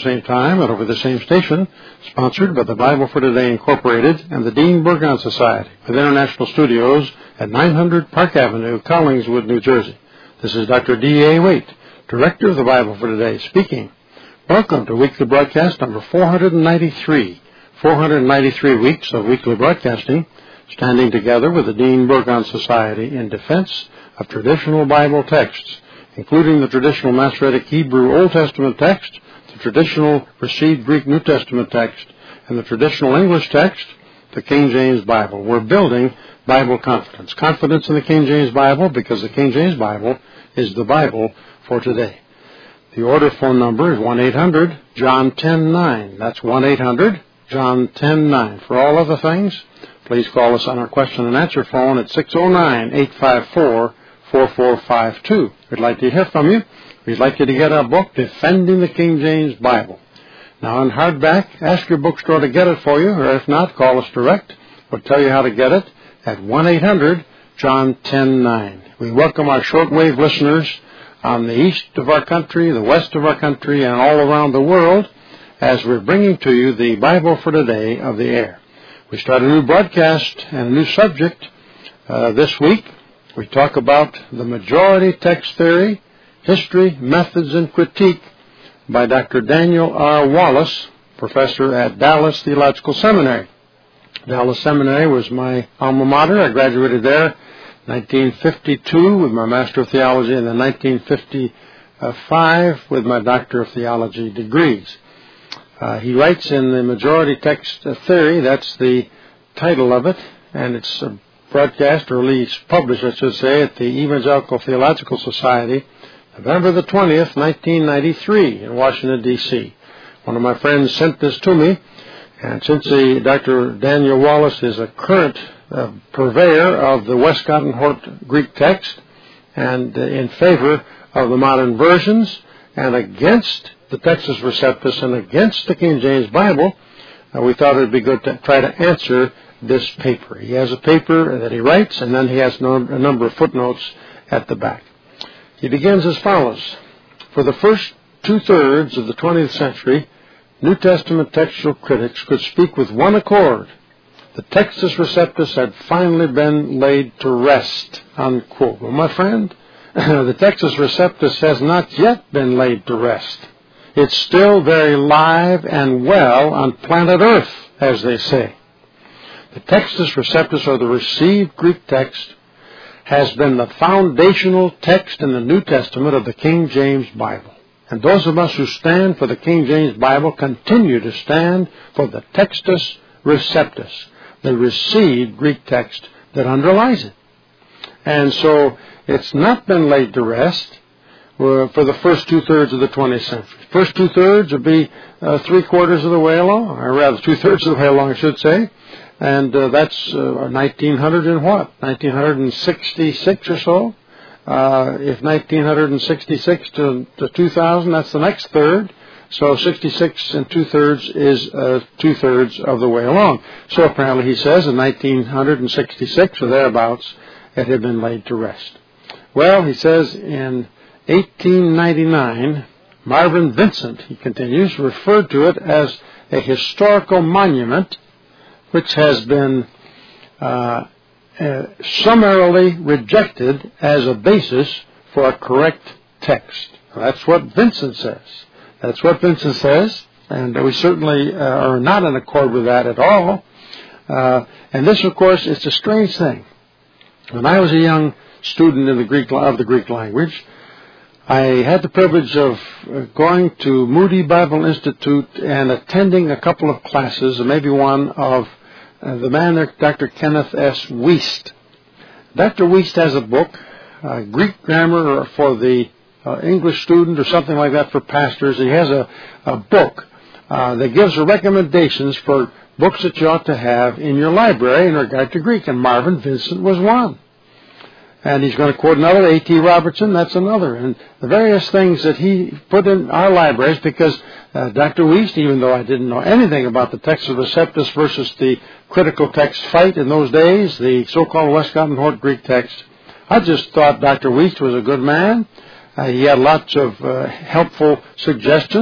same time and over the same station, sponsored by the Bible for Today Incorporated and the Dean Burgon Society, with international studios at 900 Park Avenue, Collingswood, New Jersey. This is Dr. D.A. Waite, Director of the Bible for Today, speaking. Welcome to weekly broadcast number 493. 493 weeks of weekly broadcasting, standing together with the Dean Burgon Society in defense of traditional Bible texts, including the traditional Masoretic Hebrew Old Testament text, the traditional Received Greek New Testament text, and the traditional English text, the King James Bible. We're building Bible confidence. Confidence in the King James Bible because the King James Bible is the Bible for today. The order phone number is 1-800-JOHN 10-9. That's 1-800-JOHN 10-9. For all other things, please call us on our question and answer phone at 609-854-4452. We'd like to hear from you. We'd like you to get our book, Defending the King James Bible. Now, in hardback, ask your bookstore to get it for you, or if not, call us direct. We'll tell you how to get it at 1-800-JOHN 10-9. We welcome our shortwave listeners on the east of our country, the west of our country, and all around the world as we're bringing to you the Bible for Today of the air. We start a new broadcast and a new subject this week. We talk about the majority text theory, history, methods, and critique by Dr. Daniel R. Wallace, professor at Dallas Theological Seminary. Dallas Seminary was my alma mater. I graduated there in 1952 with my Master of Theology and then 1955 with my Doctor of Theology degrees. He writes in the majority text theory, that's the title of it, and it's broadcast, or at least published, I should say, at the Evangelical Theological Society, November the 20th, 1993, in Washington, D.C. One of my friends sent this to me, and since Dr. Daniel Wallace is a current purveyor of the Westcott and Hort Greek text, and in favor of the modern versions, and against the Textus Receptus and against the King James Bible, we thought it would be good to try to answer this paper. He has a paper that he writes, and then he has a number of footnotes at the back. He begins as follows. For the first two-thirds of the 20th century, New Testament textual critics could speak with one accord. The Textus Receptus had finally been laid to rest, unquote. Well, my friend, the Textus Receptus has not yet been laid to rest. It's still very live and well on planet Earth, as they say. The Textus Receptus, or the received Greek text, has been the foundational text in the New Testament of the King James Bible. And those of us who stand for the King James Bible continue to stand for the Textus Receptus, the received Greek text that underlies it. And so it's not been laid to rest for the first two-thirds of the 20th century. First two-thirds would be three-quarters of the way along, or rather two-thirds of the way along, I should say. And that's 1900 and what? 1966 or so. If 1966 to 2000, that's the next third. So 66 and two-thirds is two-thirds of the way along. So apparently he says in 1966 or thereabouts, it had been laid to rest. Well, he says in 1899, Marvin Vincent, he continues, referred to it as a historical monument which has been summarily rejected as a basis for a correct text. That's what Vincent says. That's what Vincent says, and we certainly are not in accord with that at all. And this, of course, is a strange thing. When I was a young student in the Greek language, I had the privilege of going to Moody Bible Institute and attending a couple of classes, or maybe one of the man there, Dr. Kenneth S. Wiest. Dr. Wiest has a book, Greek Grammar for the English student or something like that for pastors. He has a book that gives recommendations for books that you ought to have in your library in regard to Greek, and Marvin Vincent was one. And he's going to quote another, A.T. Robertson, that's another. And the various things that he put in our libraries, because Dr. Wiest, even though I didn't know anything about the Textus Receptus versus the critical text fight in those days, the so-called Westcott and Hort Greek text, I just thought Dr. Wiest was a good man. He had lots of helpful suggestions,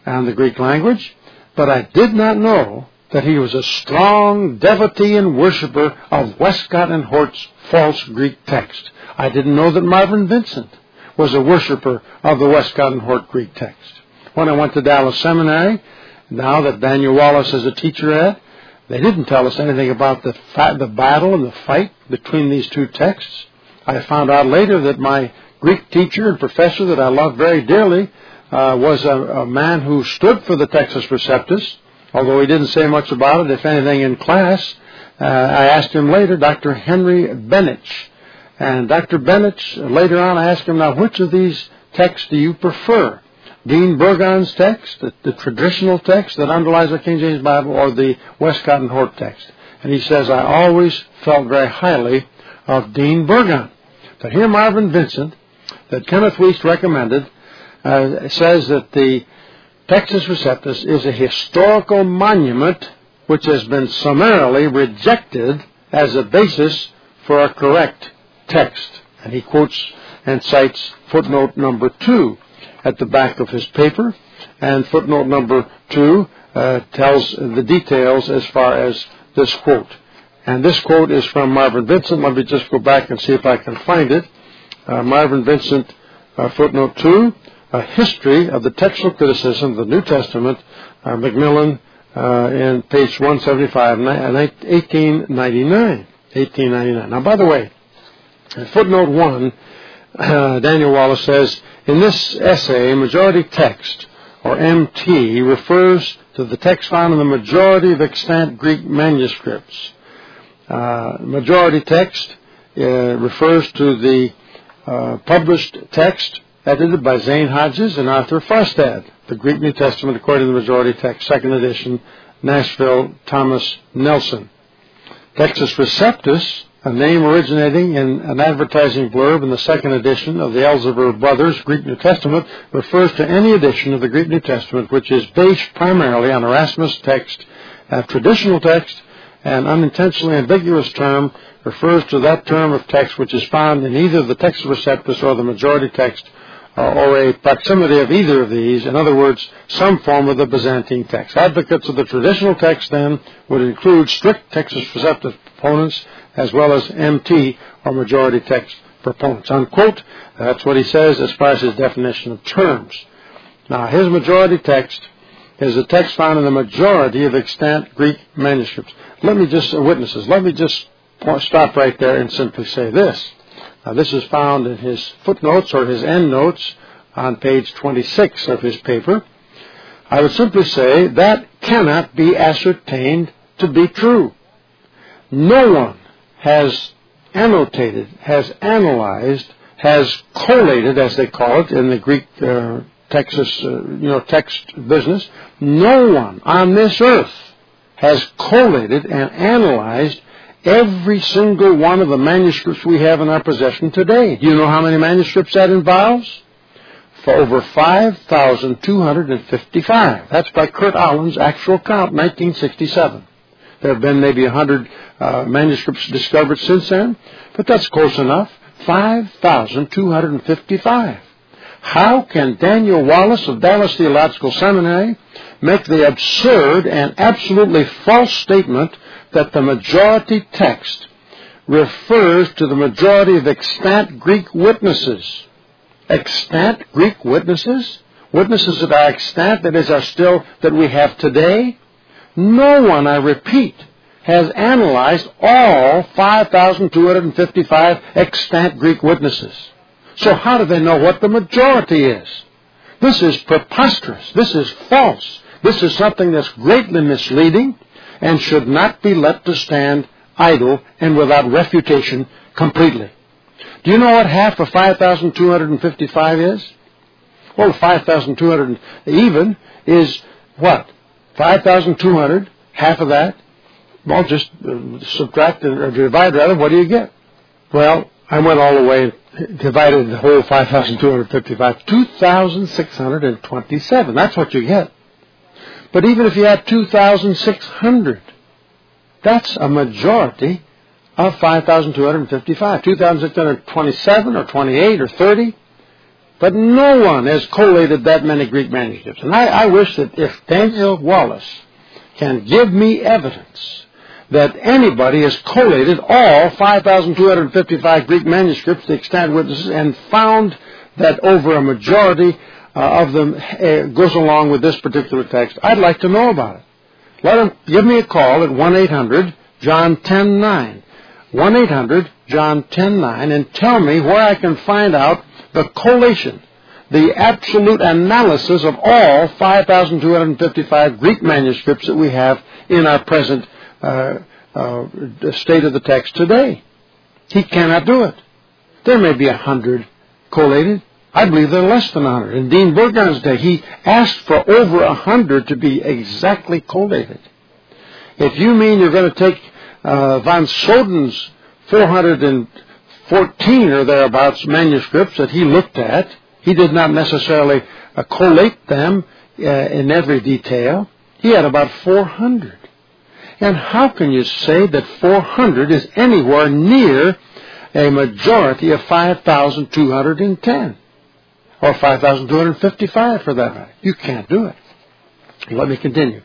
and the Greek language, but I did not know that he was a strong devotee and worshiper of Westcott and Hort's false Greek text. I didn't know that Marvin Vincent was a worshiper of the Westcott and Hort Greek text. When I went to Dallas Seminary, now that Daniel Wallace is a teacher at, they didn't tell us anything about the battle and the fight between these two texts. I found out later that my Greek teacher and professor that I loved very dearly was a man who stood for the Textus Receptus, although he didn't say much about it, if anything, in class. I asked him later, Dr. Henry Benich. And Dr. Benich, later on, I asked him, now, which of these texts do you prefer? Dean Burgon's text, the traditional text that underlies the King James Bible, or the Westcott and Hort text? And he says, I always felt very highly of Dean Burgon. But here Marvin Vincent, that Kenneth Wuest recommended, says that the Textus Receptus is a historical monument which has been summarily rejected as a basis for a correct text. And he quotes and cites footnote number 2 at the back of his paper. And footnote number 2 tells the details as far as this quote. And this quote is from Marvin Vincent. Let me just go back and see if I can find it. Marvin Vincent, footnote 2, a history of the textual criticism of the New Testament, Macmillan, in page 175, 1899. Now, by the way, in footnote 1, Daniel Wallace says, in this essay, majority text, or MT, refers to the text found in the majority of extant Greek manuscripts. Majority text refers to the published text edited by Zane Hodges and Arthur Farstad, the Greek New Testament according to the majority text, second edition, Nashville, Thomas Nelson. Textus Receptus, a name originating in an advertising blurb in the second edition of the Elzevir Brothers Greek New Testament, refers to any edition of the Greek New Testament which is based primarily on Erasmus' text, a traditional text, an unintentionally ambiguous term refers to that term of text which is found in either the Textus Receptus or the majority text, or a proximity of either of these, in other words, some form of the Byzantine text. Advocates of the traditional text, then, would include strict Textus Receptus proponents as well as MT, or majority text proponents. Unquote. That's what he says as far as his definition of terms. Now, his majority text is a text found in the majority of extant Greek manuscripts. Let me just stop right there and simply say this. Now, this is found in his footnotes or his endnotes on page 26 of his paper. I would simply say that cannot be ascertained to be true. No one has annotated, has analyzed, has collated, as they call it in the Greek text business. No one on this earth has collated and analyzed every single one of the manuscripts we have in our possession today. Do you know how many manuscripts that involves? For over 5,255. That's by Kurt Allen's actual count, 1967. There have been maybe 100 manuscripts discovered since then, but that's close enough. 5,255. How can Daniel Wallace of Dallas Theological Seminary make the absurd and absolutely false statement that the majority text refers to the majority of extant Greek witnesses? Extant Greek witnesses? Witnesses that are extant, that we have today? No one, I repeat, has analyzed all 5,255 extant Greek witnesses. So how do they know what the majority is? This is preposterous. This is false. This is something that's greatly misleading and should not be let to stand idle and without refutation completely. Do you know what half of 5,255 is? Well, 5,200 even is what? 5,200, half of that. Well, just subtract or divide rather. What do you get? Well, I went all the way and divided the whole 5,255. 2,627. That's what you get. But even if you had 2,600, that's a majority of 5,255. 2,627 or 28 or 30, But no one has collated that many Greek manuscripts. And I wish that if Daniel Wallace can give me evidence that anybody has collated all 5,255 Greek manuscripts, the extant witnesses, and found that over a majority of them goes along with this particular text, I'd like to know about it. Let him give me a call at 1-800-JOHN 10-9. 1-800-JOHN 10-9, and tell me where I can find out the collation, the absolute analysis of all 5,255 Greek manuscripts that we have in our present state of the text today. He cannot do it. There may be 100 collated. I believe there are less than 100. In Dean Burgon's day, he asked for over 100 to be exactly collated. If you mean you're going to take von Soden's 414 or thereabouts manuscripts that he looked at, he did not necessarily collate them in every detail. He had about 400. And how can you say that 400 is anywhere near a majority of 5,210? Or 5,255 for that matter. You can't do it. Let me continue.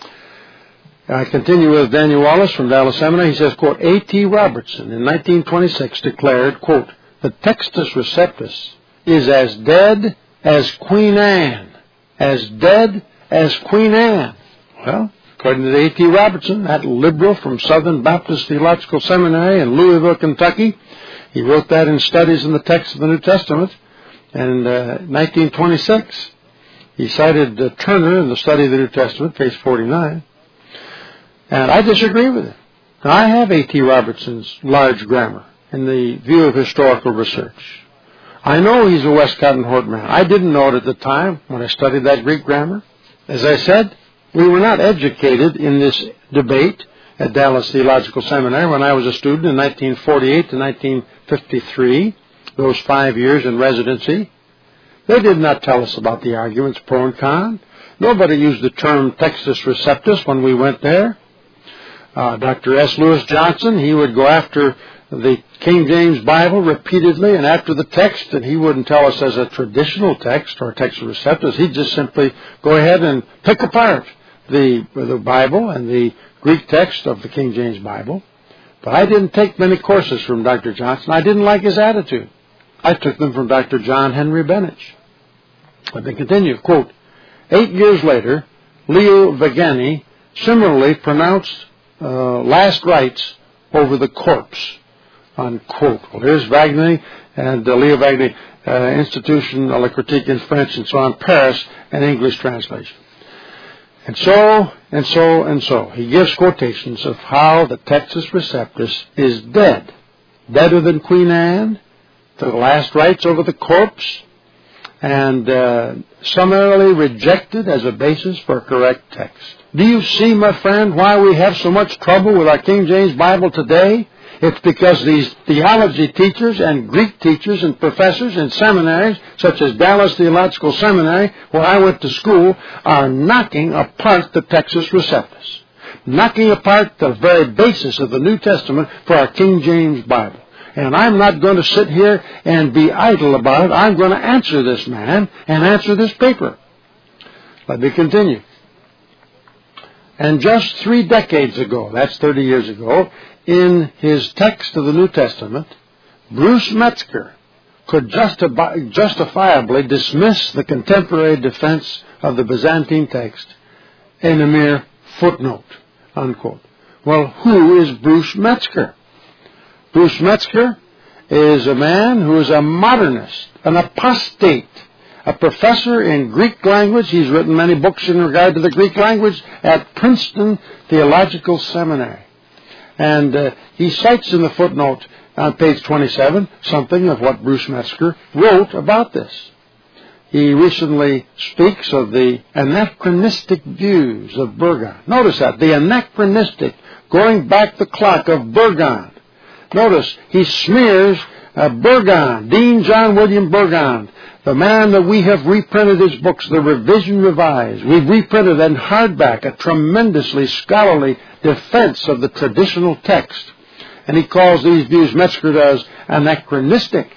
I continue with Daniel Wallace from Dallas Seminary. He says, quote, A.T. Robertson in 1926 declared, quote, the Textus Receptus is as dead as Queen Anne. As dead as Queen Anne. Well, according to A.T. Robertson, that liberal from Southern Baptist Theological Seminary in Louisville, Kentucky, he wrote that in Studies in the Text of the New Testament. And 1926, he cited Turner in the Study of the New Testament, page 49. And I disagree with him. Now, I have A.T. Robertson's large grammar in the view of historical research. I know he's a Westcott and Hort man. I didn't know it at the time when I studied that Greek grammar. As I said, we were not educated in this debate at Dallas Theological Seminary when I was a student in 1948 to 1953. Those 5 years in residency. They did not tell us about the arguments pro and con. Nobody used the term Textus Receptus when we went there. Dr. S. Lewis Johnson, he would go after the King James Bible repeatedly and after the text, and he wouldn't tell us as a traditional text or Textus Receptus. He'd just simply go ahead and pick apart the Bible and the Greek text of the King James Bible. But I didn't take many courses from Dr. Johnson. I didn't like his attitude. I took them from Dr. John Henry Benich. Let me continue. Quote, 8 years later, Leo Vagani similarly pronounced last rites over the corpse, unquote. Well, here's Vagani and Leo Vagani, Institution de la Critique in French and so on, Paris, an English translation. And so, and so, and so. He gives quotations of how the Textus Receptus is dead. Deader than Queen Anne, the last rites over the corpse, and summarily rejected as a basis for a correct text. Do you see, my friend, why we have so much trouble with our King James Bible today? It's because these theology teachers and Greek teachers and professors in seminaries, such as Dallas Theological Seminary, where I went to school, are knocking apart the Textus Receptus, knocking apart the very basis of the New Testament for our King James Bible. And I'm not going to sit here and be idle about it. I'm going to answer this man and answer this paper. Let me continue. And just 3 decades ago, that's 30 years ago, in his text of the New Testament, Bruce Metzger could justifiably dismiss the contemporary defense of the Byzantine text in a mere footnote, unquote. Well, who is Bruce Metzger? Bruce Metzger is a man who is a modernist, an apostate, a professor in Greek language. He's written many books in regard to the Greek language at Princeton Theological Seminary. And he cites in the footnote on page 27 something of what Bruce Metzger wrote about this. He recently speaks of the anachronistic views of Burgon. Notice that, the anachronistic, going back the clock of Burgon. Notice, he smears Burgon, Dean John William Burgon, the man that we have reprinted his books, the Revision Revised. We've reprinted in hardback a tremendously scholarly defense of the traditional text. And he calls these views, Metzger does, anachronistic,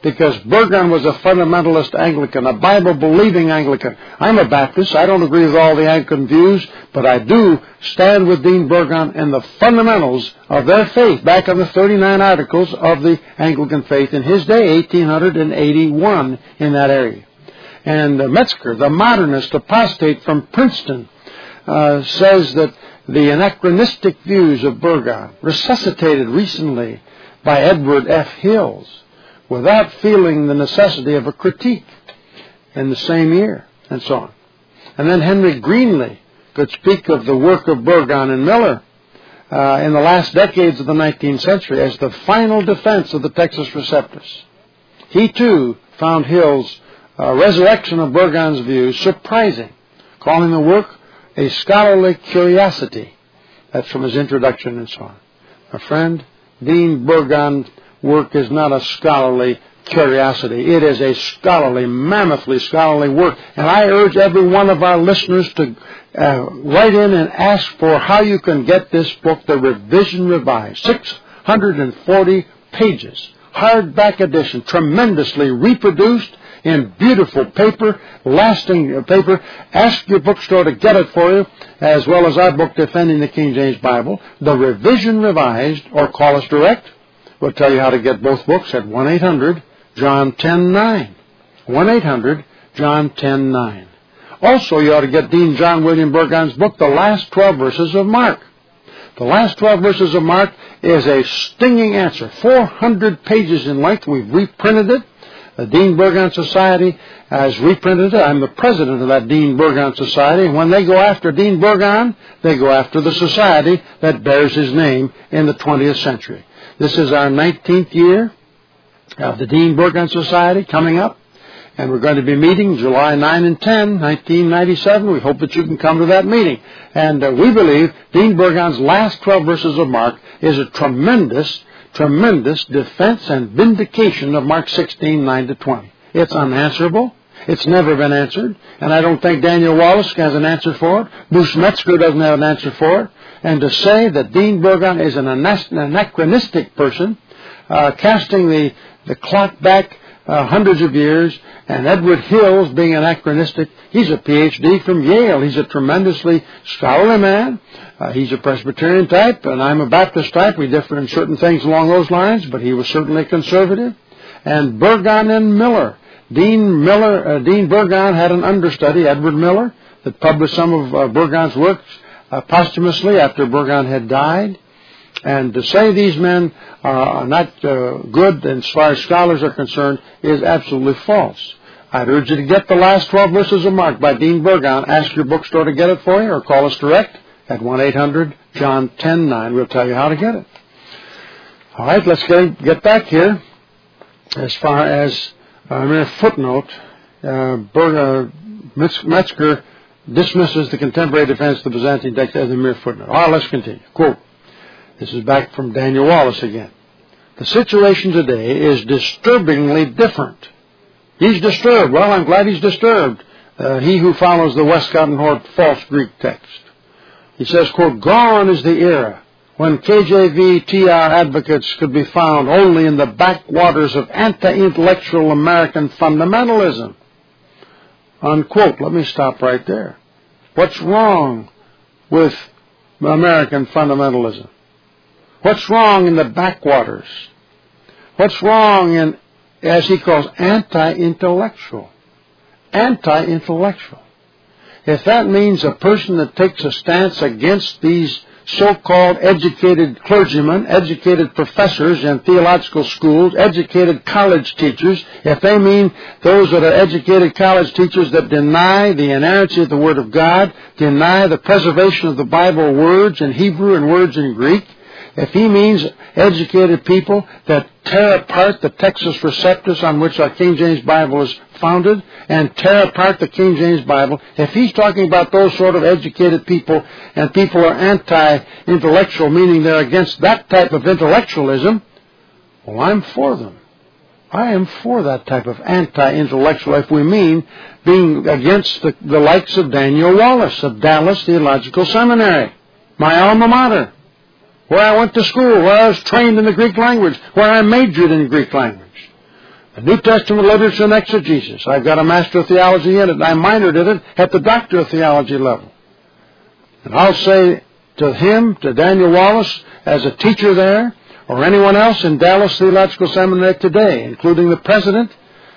because Burgon was a fundamentalist Anglican, a Bible-believing Anglican. I'm a Baptist. I don't agree with all the Anglican views, but I do stand with Dean Burgon in the fundamentals of their faith, back on the 39 Articles of the Anglican faith in his day, 1881, in that area. And Metzger, the modernist apostate from Princeton, says that the anachronistic views of Burgon, resuscitated recently by Edward F. Hills, without feeling the necessity of a critique in the same year, and so on. And then Henry Greenlee could speak of the work of Burgon and Miller in the last decades of the 19th century as the final defense of the Textus Receptus. He, too, found Hills' resurrection of Burgon's views surprising, calling the work a scholarly curiosity. That's from his introduction and so on. My friend, Dean Burgon's work is not a scholarly curiosity. It is a scholarly, mammothly scholarly work. And I urge every one of our listeners to write in and ask for how you can get this book, The Revision Revised. 640 pages, hardback edition, tremendously reproduced in beautiful paper, lasting paper. Ask your bookstore to get it for you, as well as our book, Defending the King James Bible, The Revision Revised, or call us direct. We'll tell you how to get both books at 1-800-JOHN 10-9. 1-800-JOHN 10-9. Also, you ought to get Dean John William Burgon's book, The Last 12 Verses of Mark. The Last 12 Verses of Mark is a stinging answer, 400 pages in length. We've reprinted it. The Dean Burgon Society has reprinted it. I'm the president of that Dean Burgon Society. And when they go after Dean Burgon, they go after the society that bears his name in the 20th century. This is our 19th year of the Dean Burgon Society coming up. And we're going to be meeting July 9 and 10, 1997. We hope that you can come to that meeting. And we believe Dean Burgon's Last 12 Verses of Mark is a tremendous defense and vindication of Mark 16, 9-20. It's unanswerable. It's never been answered. And I don't think Daniel Wallace has an answer for it. Bruce Metzger doesn't have an answer for it. And to say that Dean Burgon is an anachronistic person, casting the clock back hundreds of years, and Edward Hills being anachronistic, he's a Ph.D. from Yale. He's a tremendously scholarly man. He's a Presbyterian type, and I'm a Baptist type. We differ in certain things along those lines, but he was certainly conservative. And Burgon and Miller. Dean Burgon had an understudy, Edward Miller, that published some of Burgon's works posthumously after Burgon had died. And to say these men are not good as far as scholars are concerned is absolutely false. I'd urge you to get The Last 12 Verses of Mark by Dean Burgon. Ask your bookstore to get it for you, or call us direct at 1-800-JOHN 10-9. We'll tell you how to get it. All right, let's get back here. As far as a mere footnote, Metzger dismisses the contemporary defense of the Byzantine text as a mere footnote. All right, let's continue. Quote. This is back from Daniel Wallace again. The situation today is disturbingly different. He's disturbed. Well, I'm glad he's disturbed. He who follows the Westcott and Hort false Greek text. He says, quote, gone is the era when KJV TR advocates could be found only in the backwaters of anti-intellectual American fundamentalism. Unquote. Let me stop right there. What's wrong with American fundamentalism? What's wrong in the backwaters? What's wrong in, as he calls, anti-intellectual? Anti-intellectual. If that means a person that takes a stance against these so-called educated clergymen, educated professors in theological schools, educated college teachers, if they mean those that are educated college teachers that deny the inerrancy of the Word of God, deny the preservation of the Bible words in Hebrew and words in Greek, if he means educated people that tear apart the Textus Receptus on which our King James Bible is founded and tear apart the King James Bible, if he's talking about those sort of educated people and people are anti-intellectual, meaning they're against that type of intellectualism, well, I'm for them. I am for that type of anti-intellectual if we mean being against the likes of Daniel Wallace of Dallas Theological Seminary, my alma mater, where I went to school, where I was trained in the Greek language, where I majored in Greek language. The New Testament literature and exegesis. I've got a Master of Theology in it, and I minored in it at the Doctor of Theology level. And I'll say to him, to Daniel Wallace, as a teacher there, or anyone else in Dallas Theological Seminary today, including the president,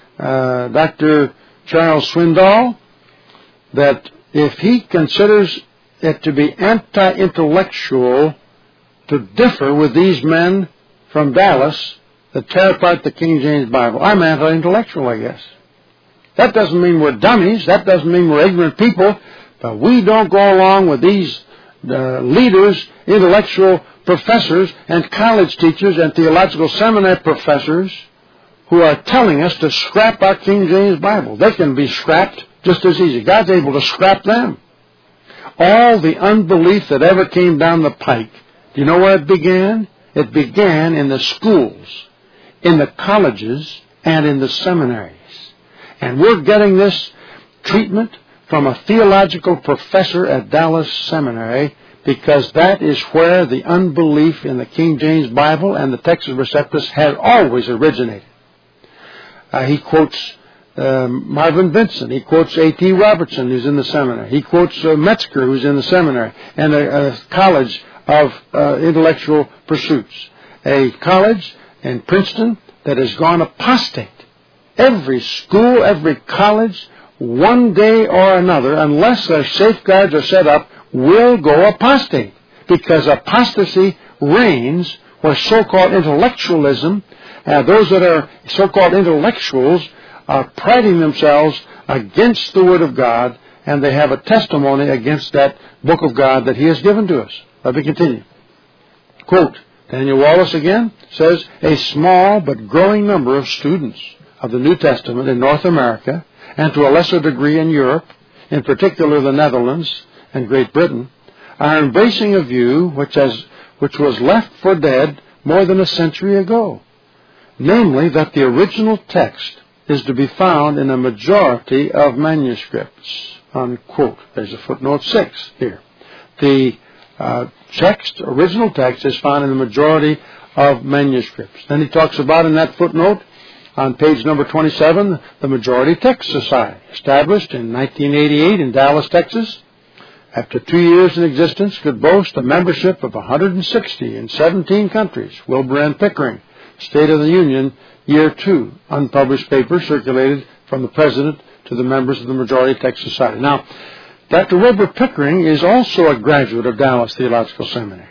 Dr. Charles Swindoll, that if he considers it to be anti-intellectual to differ with these men from Dallas that tear apart the King James Bible, I'm anti-intellectual, I guess. That doesn't mean we're dummies. That doesn't mean we're ignorant people. But we don't go along with these leaders, intellectual professors, and college teachers and theological seminary professors who are telling us to scrap our King James Bible. They can be scrapped just as easy. God's able to scrap them. All the unbelief that ever came down the pike, do you know where it began? It began in the schools, in the colleges, and in the seminaries. And we're getting this treatment from a theological professor at Dallas Seminary because that is where the unbelief in the King James Bible and the Textus Receptus had always originated. He quotes Marvin Vincent. He quotes A.T. Robertson, who's in the seminary. He quotes Metzger, who's in the seminary, and a college of intellectual pursuits. A college in Princeton that has gone apostate. Every school, every college, one day or another, unless their safeguards are set up, will go apostate. Because apostasy reigns where so-called intellectualism, those that are so-called intellectuals, are priding themselves against the Word of God, and they have a testimony against that book of God that He has given to us. Let me continue. Quote, Daniel Wallace again says, a small but growing number of students of the New Testament in North America, and to a lesser degree in Europe, in particular the Netherlands and Great Britain, are embracing a view which was left for dead more than a century ago, namely that the original text is to be found in a majority of manuscripts, unquote. There's a footnote 6 here. The original text is found in the majority of manuscripts. Then he talks about in that footnote, on page number 27, the Majority Text Society, established in 1988 in Dallas, Texas, after 2 years in existence, could boast a membership of 160 in 17 countries. Wilbur N. Pickering, State of the Union, Year 2, unpublished paper circulated from the President to the members of the Majority Text Society. Now, Dr. Wilbur Pickering is also a graduate of Dallas Theological Seminary.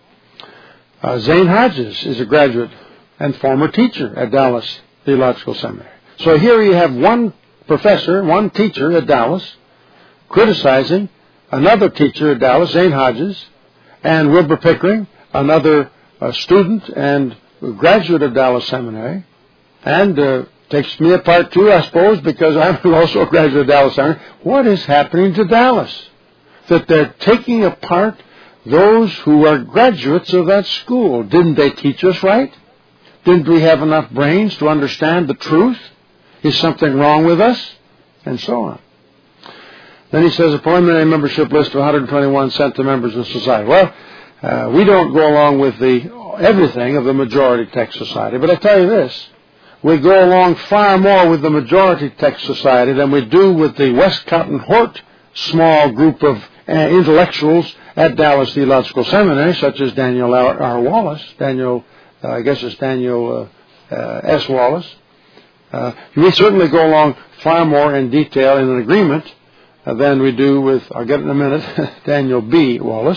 Zane Hodges is a graduate and former teacher at Dallas Theological Seminary. So here you have one professor, one teacher at Dallas, criticizing another teacher at Dallas, Zane Hodges, and Wilbur Pickering, another student and graduate of Dallas Seminary, and takes me apart too, I suppose, because I'm also a graduate of Dallas Seminary. What is happening to Dallas? That they're taking apart those who are graduates of that school. Didn't they teach us right? Didn't we have enough brains to understand the truth? Is something wrong with us? And so on. Then he says a preliminary membership list of 121 sent to members of the society. Well, we don't go along with everything of the Majority Text Society, but I tell you this, we go along far more with the Majority Text Society than we do with the Westcott and Hort small group of intellectuals at Dallas Theological Seminary, such as Daniel R. Wallace, I guess it's Daniel S. Wallace. We certainly go along far more in detail in an agreement than we do with, I'll get it in a minute, Daniel B. Wallace.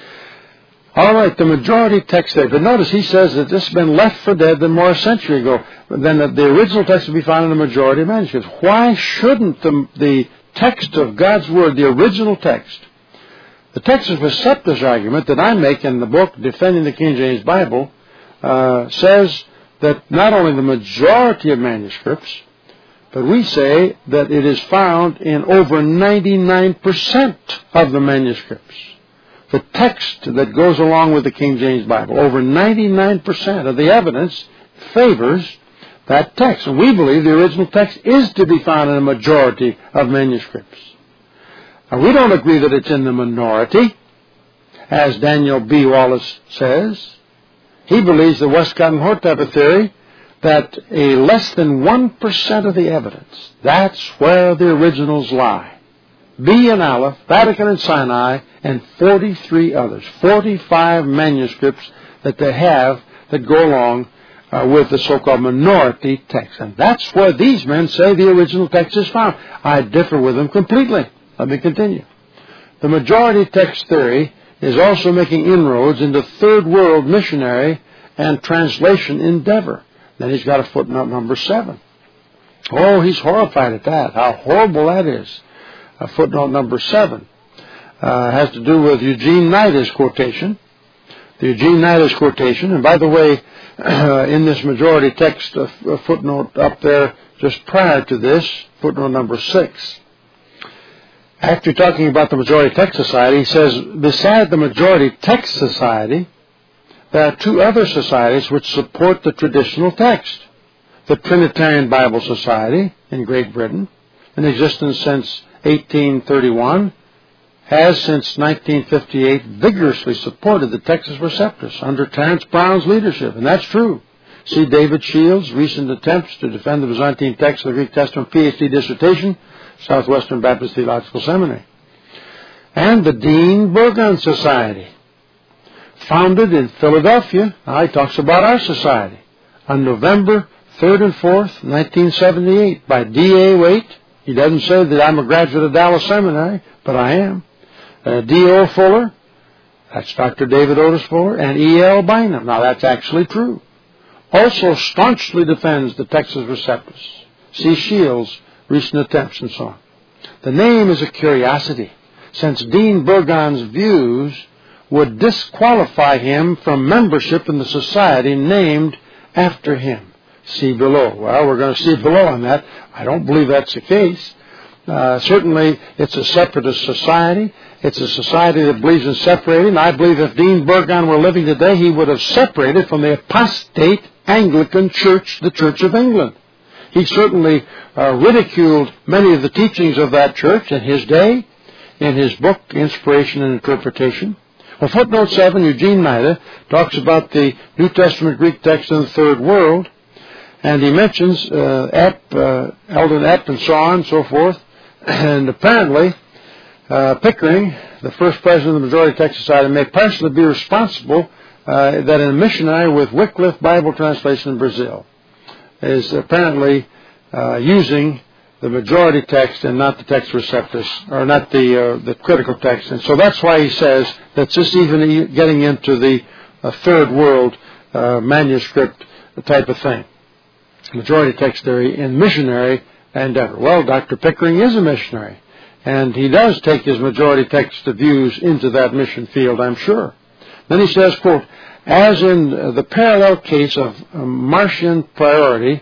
All right, the majority text there. But notice he says that this has been left for dead than more a century ago. Then the original text will be found in the majority of manuscripts. Why shouldn't the text of God's Word, the original text, the Textus Receptus argument that I make in the book Defending the King James Bible, says that not only the majority of manuscripts, but we say that it is found in over 99% of the manuscripts. The text that goes along with the King James Bible, over 99% of the evidence favors that text. And we believe the original text is to be found in a majority of manuscripts. Now, we don't agree that it's in the minority, as Daniel B. Wallace says. He believes the Westcott and Hort type of theory that a less than 1% of the evidence, that's where the originals lie. B and Aleph, Vatican and Sinai, and 43 others, 45 manuscripts that they have that go along with the so-called minority text. And that's where these men say the original text is found. I differ with them completely. Let me continue. The majority text theory is also making inroads into third world missionary and translation endeavor. Then he's got a footnote number 7. Oh, he's horrified at that. How horrible that is. Footnote number 7 has to do with Eugene Nida's quotation. The Eugene Nida's quotation, and by the way, in this majority text footnote up there just prior to this, footnote number 6, after talking about the Majority Text Society, he says, beside the Majority Text Society, there are 2 other societies which support the traditional text. The Trinitarian Bible Society in Great Britain, in existence since 1831, has since 1958 vigorously supported the Textus Receptus under Terence Brown's leadership, and that's true. See David Shields' recent attempts to defend the Byzantine text of the Greek Testament PhD dissertation, Southwestern Baptist Theological Seminary. And the Dean Burgon Society, founded in Philadelphia. Now he talks about our society, on November 3rd and 4th, 1978, by D.A. Waite. He doesn't say that I'm a graduate of Dallas Seminary, but I am. D.O. Fuller, that's Dr. David Otis Fuller, and E.L. Bynum. Now that's actually true. Also staunchly defends the Textus Receptus. See Shields' recent attempts and so on. The name is a curiosity, since Dean Burgon's views would disqualify him from membership in the society named after him. See below. Well, we're going to see below on that. I don't believe that's the case. Certainly, it's a separatist society. It's a society that believes in separating. I believe if Dean Burgon were living today, he would have separated from the apostate Anglican Church, the Church of England. He certainly ridiculed many of the teachings of that church in his day, in his book, Inspiration and Interpretation. Well, footnote 7, Eugene Nida, talks about the New Testament Greek text in the Third World, and he mentions Eldon Epp, and so on and so forth. And apparently, Pickering, the first president of the Majority Text Society, may partially be responsible that a missionary with Wycliffe Bible translation in Brazil is apparently using the majority text and not the Textus Receptus, or not the critical text. And so that's why he says that's just even getting into the third world manuscript type of thing. Majority text theory in missionary endeavor. Well, Dr. Pickering is a missionary, and he does take his majority text views into that mission field, I'm sure. Then he says, quote, as in the parallel case of Markan priority,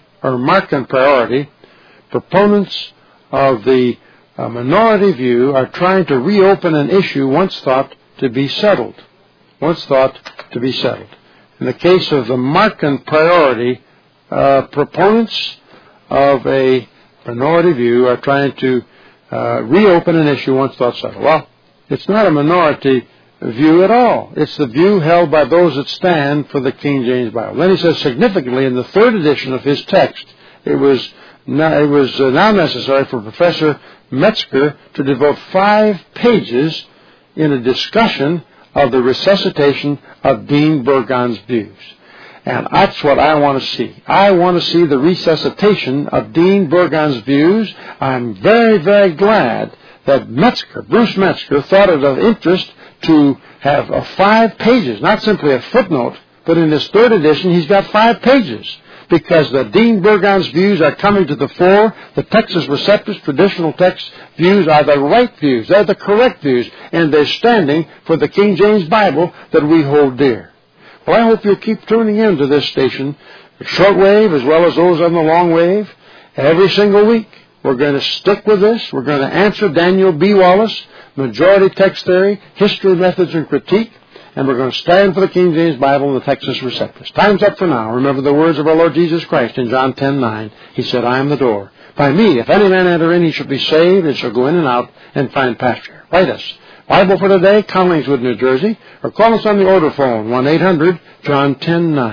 proponents of the minority view are trying to reopen an issue once thought to be settled. In the case of the Markan priority, proponents of a minority view are trying to reopen an issue once thought settled. Well, it's not a minority view at all. It's the view held by those that stand for the King James Bible. Then he says significantly in the third edition of his text, it was now necessary for Professor Metzger to devote 5 pages in a discussion of the resuscitation of Dean Burgon's views. And that's what I want to see. I want to see the resuscitation of Dean Burgon's views. I'm very, very glad that Bruce Metzger, thought it of interest to have 5 pages, not simply a footnote, but in his third edition he's got 5 pages. Because the Dean Burgon's views are coming to the fore. The Textus Receptus traditional text views are the right views. They're the correct views. And they're standing for the King James Bible that we hold dear. Well, I hope you'll keep tuning in to this station, the shortwave as well as those on the long wave, every single week. We're going to stick with this. We're going to answer Daniel B. Wallace, Majority Text Theory, History, Methods, and Critique. And we're going to stand for the King James Bible and the Textus Receptus. Time's up for now. Remember the words of our Lord Jesus Christ in John 10:9. He said, I am the door. By me, if any man enter in, he shall be saved and shall go in and out and find pasture. Write us. Bible for today, Collingswood, New Jersey, or call us on the order phone, 1-800-John 10-9.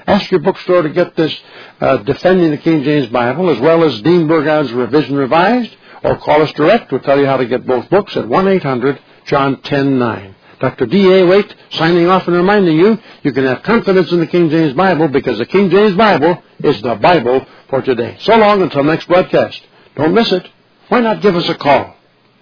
Ask your bookstore to get this Defending the King James Bible, as well as Dean Burgon's Revision Revised, or call us direct. We'll tell you how to get both books at 1-800-JOHN 10-9. Dr. D.A. Waite signing off and reminding you, you can have confidence in the King James Bible because the King James Bible is the Bible for today. So long until next broadcast. Don't miss it. Why not give us a call?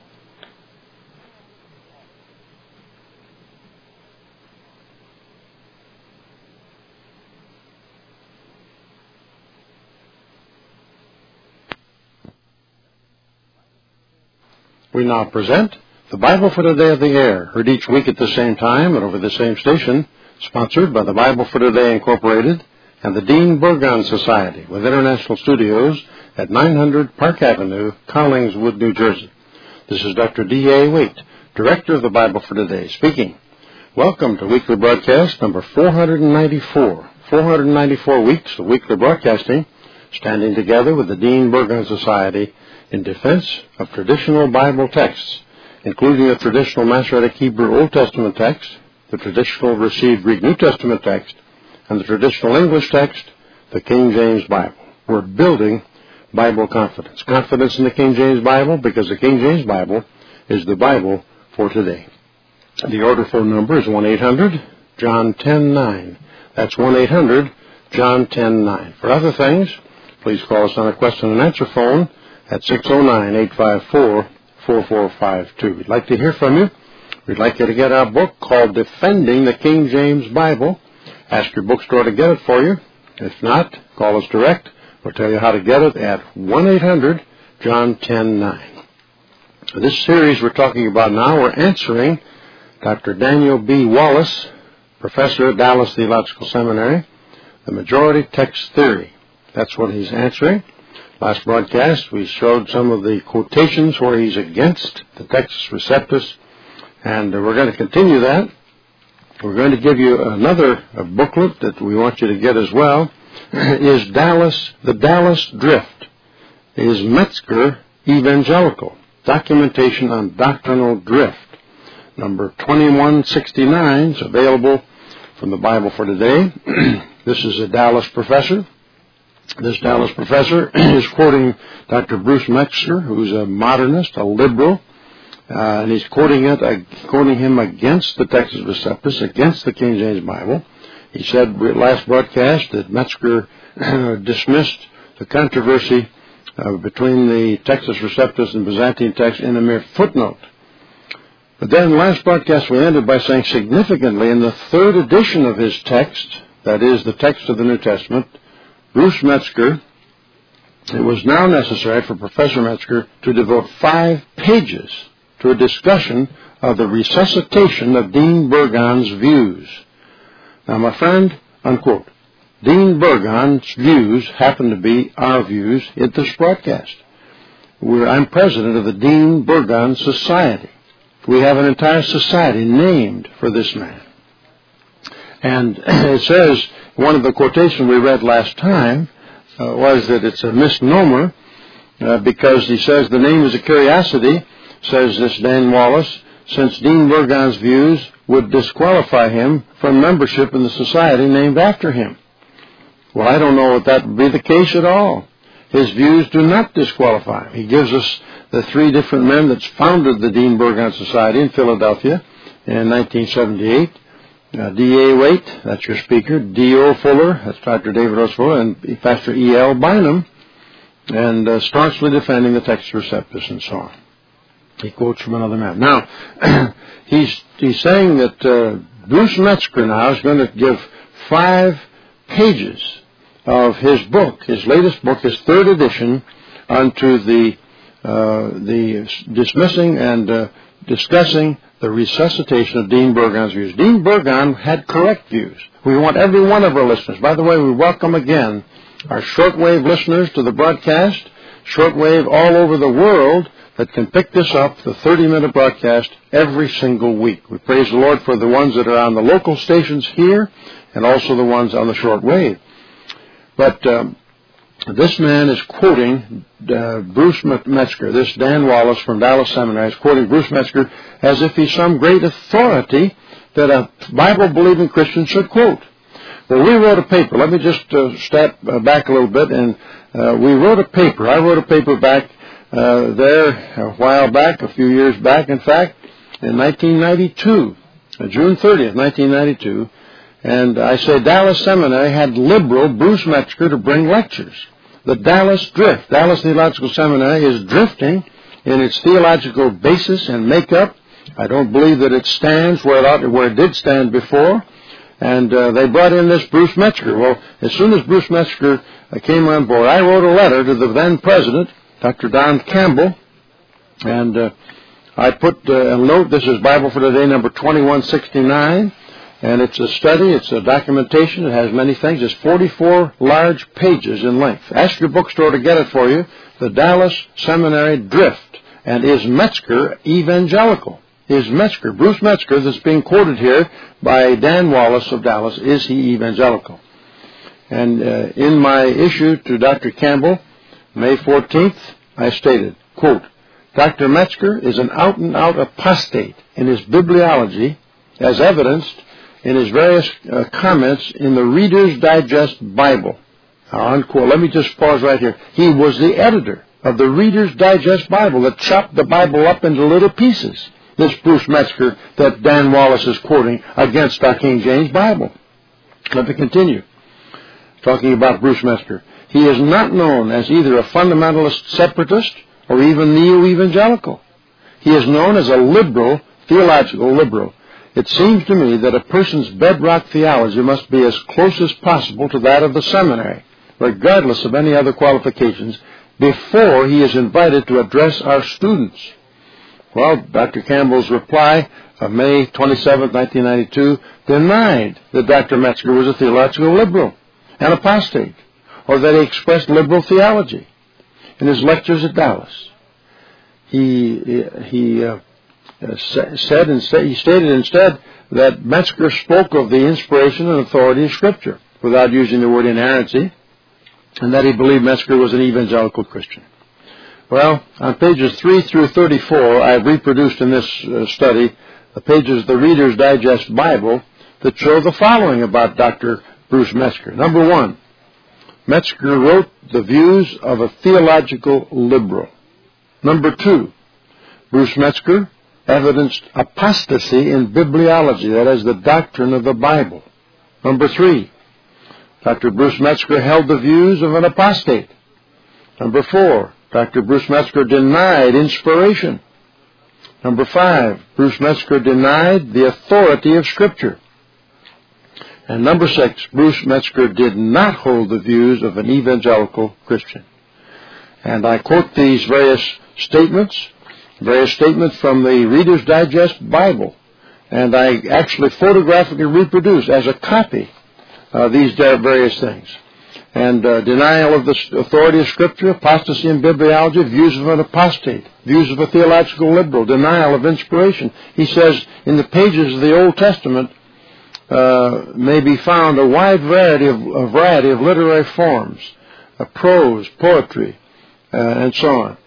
We now present the Bible for Today of the Air, heard each week at the same time and over the same station, sponsored by the Bible for Today Incorporated and the Dean Burgon Society, with international studios at 900 Park Avenue, Collingswood, New Jersey. This is Dr. D.A. Waite, Director of the Bible for Today, speaking. Welcome to weekly broadcast number 494. 494 weeks of weekly broadcasting, standing together with the Dean Burgon Society in defense of traditional Bible texts, including the traditional Masoretic Hebrew Old Testament text, the traditional Received Greek New Testament text, and the traditional English text, the King James Bible. We're building Bible confidence. Confidence in the King James Bible because the King James Bible is the Bible for today. The order phone number is 1-800-JOHN 10-9. That's 1-800-JOHN 10-9. For other things, please call us on a question and answer phone at 609-854-4452. We'd like to hear from you. We'd like you to get our book called Defending the King James Bible. Ask your bookstore to get it for you. If not, call us direct. We'll tell you how to get it at 1-800-JOHN 10-9. This series we're talking about now, we're answering Dr. Daniel B. Wallace, professor at Dallas Theological Seminary, the majority text theory. That's what he's answering. Last broadcast, we showed some of the quotations where he's against the Textus Receptus, and we're going to continue that. We're going to give you another booklet that we want you to get as well, is the Dallas Drift, is Metzger Evangelical, Documentation on Doctrinal Drift, number 2169. It's available from the Bible for Today. This is a Dallas professor. This Dallas professor is quoting Dr. Bruce Metzger, who's a modernist, a liberal, and he's quoting him against the Textus Receptus, against the King James Bible. He said last broadcast that Metzger dismissed the controversy between the Textus Receptus and Byzantine text in a mere footnote. But then last broadcast we ended by saying significantly in the third edition of his text, that is the text of the New Testament, Bruce Metzger, it was now necessary for Professor Metzger to devote 5 pages to a discussion of the resuscitation of Dean Burgon's views. Now, my friend, unquote, Dean Burgon's views happen to be our views in this broadcast. I'm president of the Dean Burgon Society. We have an entire society named for this man. And it says, one of the quotations we read last time was that it's a misnomer because he says the name is a curiosity, says this Dan Wallace, since Dean Burgon's views would disqualify him from membership in the society named after him. Well, I don't know if that would be the case at all. His views do not disqualify him. He gives us the 3 different men that founded the Dean Burgon Society in Philadelphia in 1978. D.A. Waite, that's your speaker, D.O. Fuller, that's Dr. David O. Fuller, and Pastor E.L. Bynum, and staunchly defending the Textus Receptus and so on. He quotes from another man. Now, he's saying that Bruce Metzger now is going to give 5 pages of his book, his latest book, his 3rd edition, onto the dismissing and discussing the resuscitation of Dean Burgon's views. Dean Burgon had correct views. We want every one of our listeners. By the way, we welcome again our shortwave listeners to the broadcast, shortwave all over the world that can pick this up, the 30-minute broadcast, every single week. We praise the Lord for the ones that are on the local stations here and also the ones on the shortwave. But this man is quoting Bruce Metzger. This Dan Wallace from Dallas Seminary is quoting Bruce Metzger as if he's some great authority that a Bible-believing Christian should quote. Well, we wrote a paper. Let me just step back a little bit. And we wrote a paper. I wrote a paper back there a while back, a few years back, in fact, in 1992, June 30th, 1992. And I said Dallas Seminary had liberal Bruce Metzger to bring lectures. The Dallas drift. Dallas Theological Seminary is drifting in its theological basis and makeup. I don't believe that it stands where it did stand before. And they brought in this Bruce Metzger. Well, as soon as Bruce Metzger came on board, I wrote a letter to the then president, Dr. Don Campbell, and I put a note. This is Bible for Today, number 2169, and it's a study. It's a documentation. It has many things. It's 44 large pages in length. Ask your bookstore to get it for you. The Dallas Seminary Drift. And is Metzger evangelical? Is Metzger, Bruce Metzger, that's being quoted here by Dan Wallace of Dallas, is he evangelical? And in my issue to Dr. Campbell, May 14th, I stated, quote, Dr. Metzger is an out-and-out apostate in his bibliology, as evidenced in his various comments in the Reader's Digest Bible. Unquote. Let me just pause right here. He was the editor of the Reader's Digest Bible that chopped the Bible up into little pieces. This Bruce Metzger that Dan Wallace is quoting against our King James Bible. Let me continue. Talking about Bruce Metzger. He is not known as either a fundamentalist separatist or even neo-evangelical. He is known as a liberal, theological liberal. It seems to me that a person's bedrock theology must be as close as possible to that of the seminary, regardless of any other qualifications, before he is invited to address our students. Well, Dr. Campbell's reply of May 27, 1992, denied that Dr. Metzger was a theological liberal, an apostate, or that he expressed liberal theology in his lectures at Dallas. He stated instead that Metzger spoke of the inspiration and authority of Scripture without using the word inerrancy, and that he believed Metzger was an evangelical Christian. Well, on pages 3 through 34, I've reproduced in this study the pages of the Reader's Digest Bible that show the following about Dr. Bruce Metzger. Number one, Metzger wrote the views of a theological liberal. Number two, Bruce Metzger evidenced apostasy in bibliology, that is, the doctrine of the Bible. Number three, Dr. Bruce Metzger held the views of an apostate. Number four, Dr. Bruce Metzger denied inspiration. Number five, Bruce Metzger denied the authority of Scripture. And number six, Bruce Metzger did not hold the views of an evangelical Christian. And I quote these various statements from the Reader's Digest Bible. And I actually photographically reproduce as a copy these various things. And denial of the authority of Scripture, apostasy in bibliology, views of an apostate, views of a theological liberal, denial of inspiration. He says in the pages of the Old Testament may be found a wide variety of literary forms, prose, poetry, and so on.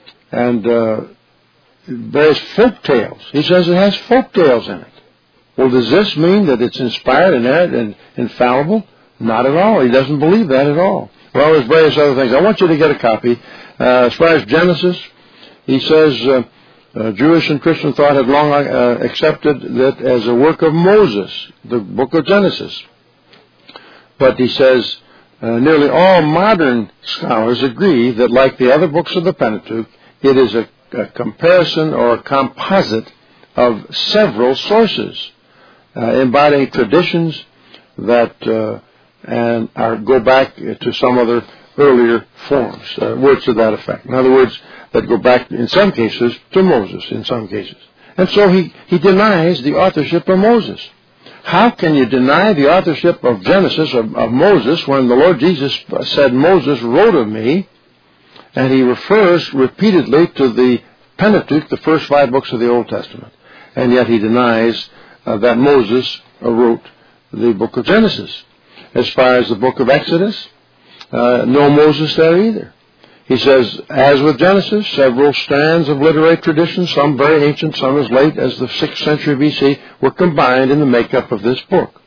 And various folk tales. He says it has folk tales in it. Well, does this mean that it's inspired, inerrant, and infallible? Not at all. He doesn't believe that at all. Well, there's various other things. I want you to get a copy. As far as Genesis, he says Jewish and Christian thought had long accepted that as a work of Moses, the book of Genesis. But he says nearly all modern scholars agree that, like the other books of the Pentateuch, it is a comparison or a composite of several sources, embodying traditions that and go back to some other earlier forms, words to that effect. In other words, that go back, in some cases, to Moses, in some cases. And so he denies the authorship of Moses. How can you deny the authorship of Genesis, of Moses, when the Lord Jesus said, Moses wrote of me, and he refers repeatedly to the Pentateuch, the first 5 books of the Old Testament, and yet he denies that Moses wrote the book of Genesis. As far as the book of Exodus, no Moses there either. He says, as with Genesis, several strands of literary tradition, some very ancient, some as late as the 6th century BC, were combined in the makeup of this book.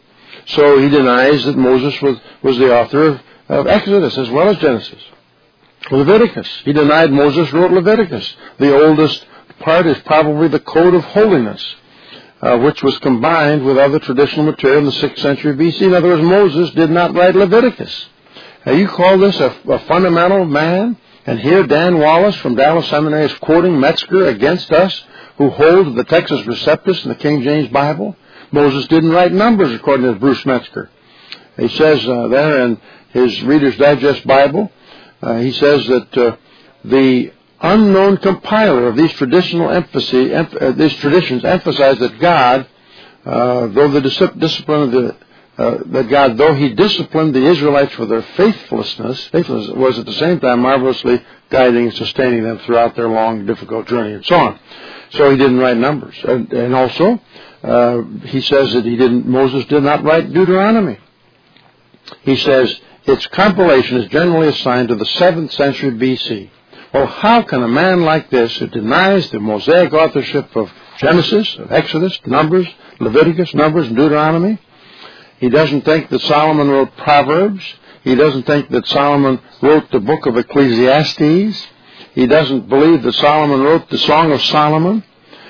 So he denies that Moses was the author of Exodus as well as Genesis. Leviticus. He denied Moses wrote Leviticus. The oldest part is probably the Code of Holiness, which was combined with other traditional material in the 6th century B.C. In other words, Moses did not write Leviticus. You call this a fundamental man? And here Dan Wallace from Dallas Seminary is quoting Metzger against us, who hold the Textus Receptus in the King James Bible. Moses didn't write Numbers, according to Bruce Metzger. He says there in his Reader's Digest Bible, he says that the unknown compiler of these traditions emphasize that God, though He disciplined the Israelites for their faithlessness was at the same time marvelously guiding and sustaining them throughout their long, difficult journey, and so on. So He didn't write Numbers, and also he says that Moses did not write Deuteronomy. He says its compilation is generally assigned to the 7th century B.C. Well, how can a man like this, who denies the Mosaic authorship of Genesis, of Exodus, Numbers, Leviticus, Numbers, and Deuteronomy, he doesn't think that Solomon wrote Proverbs. He doesn't think that Solomon wrote the book of Ecclesiastes. He doesn't believe that Solomon wrote the Song of Solomon.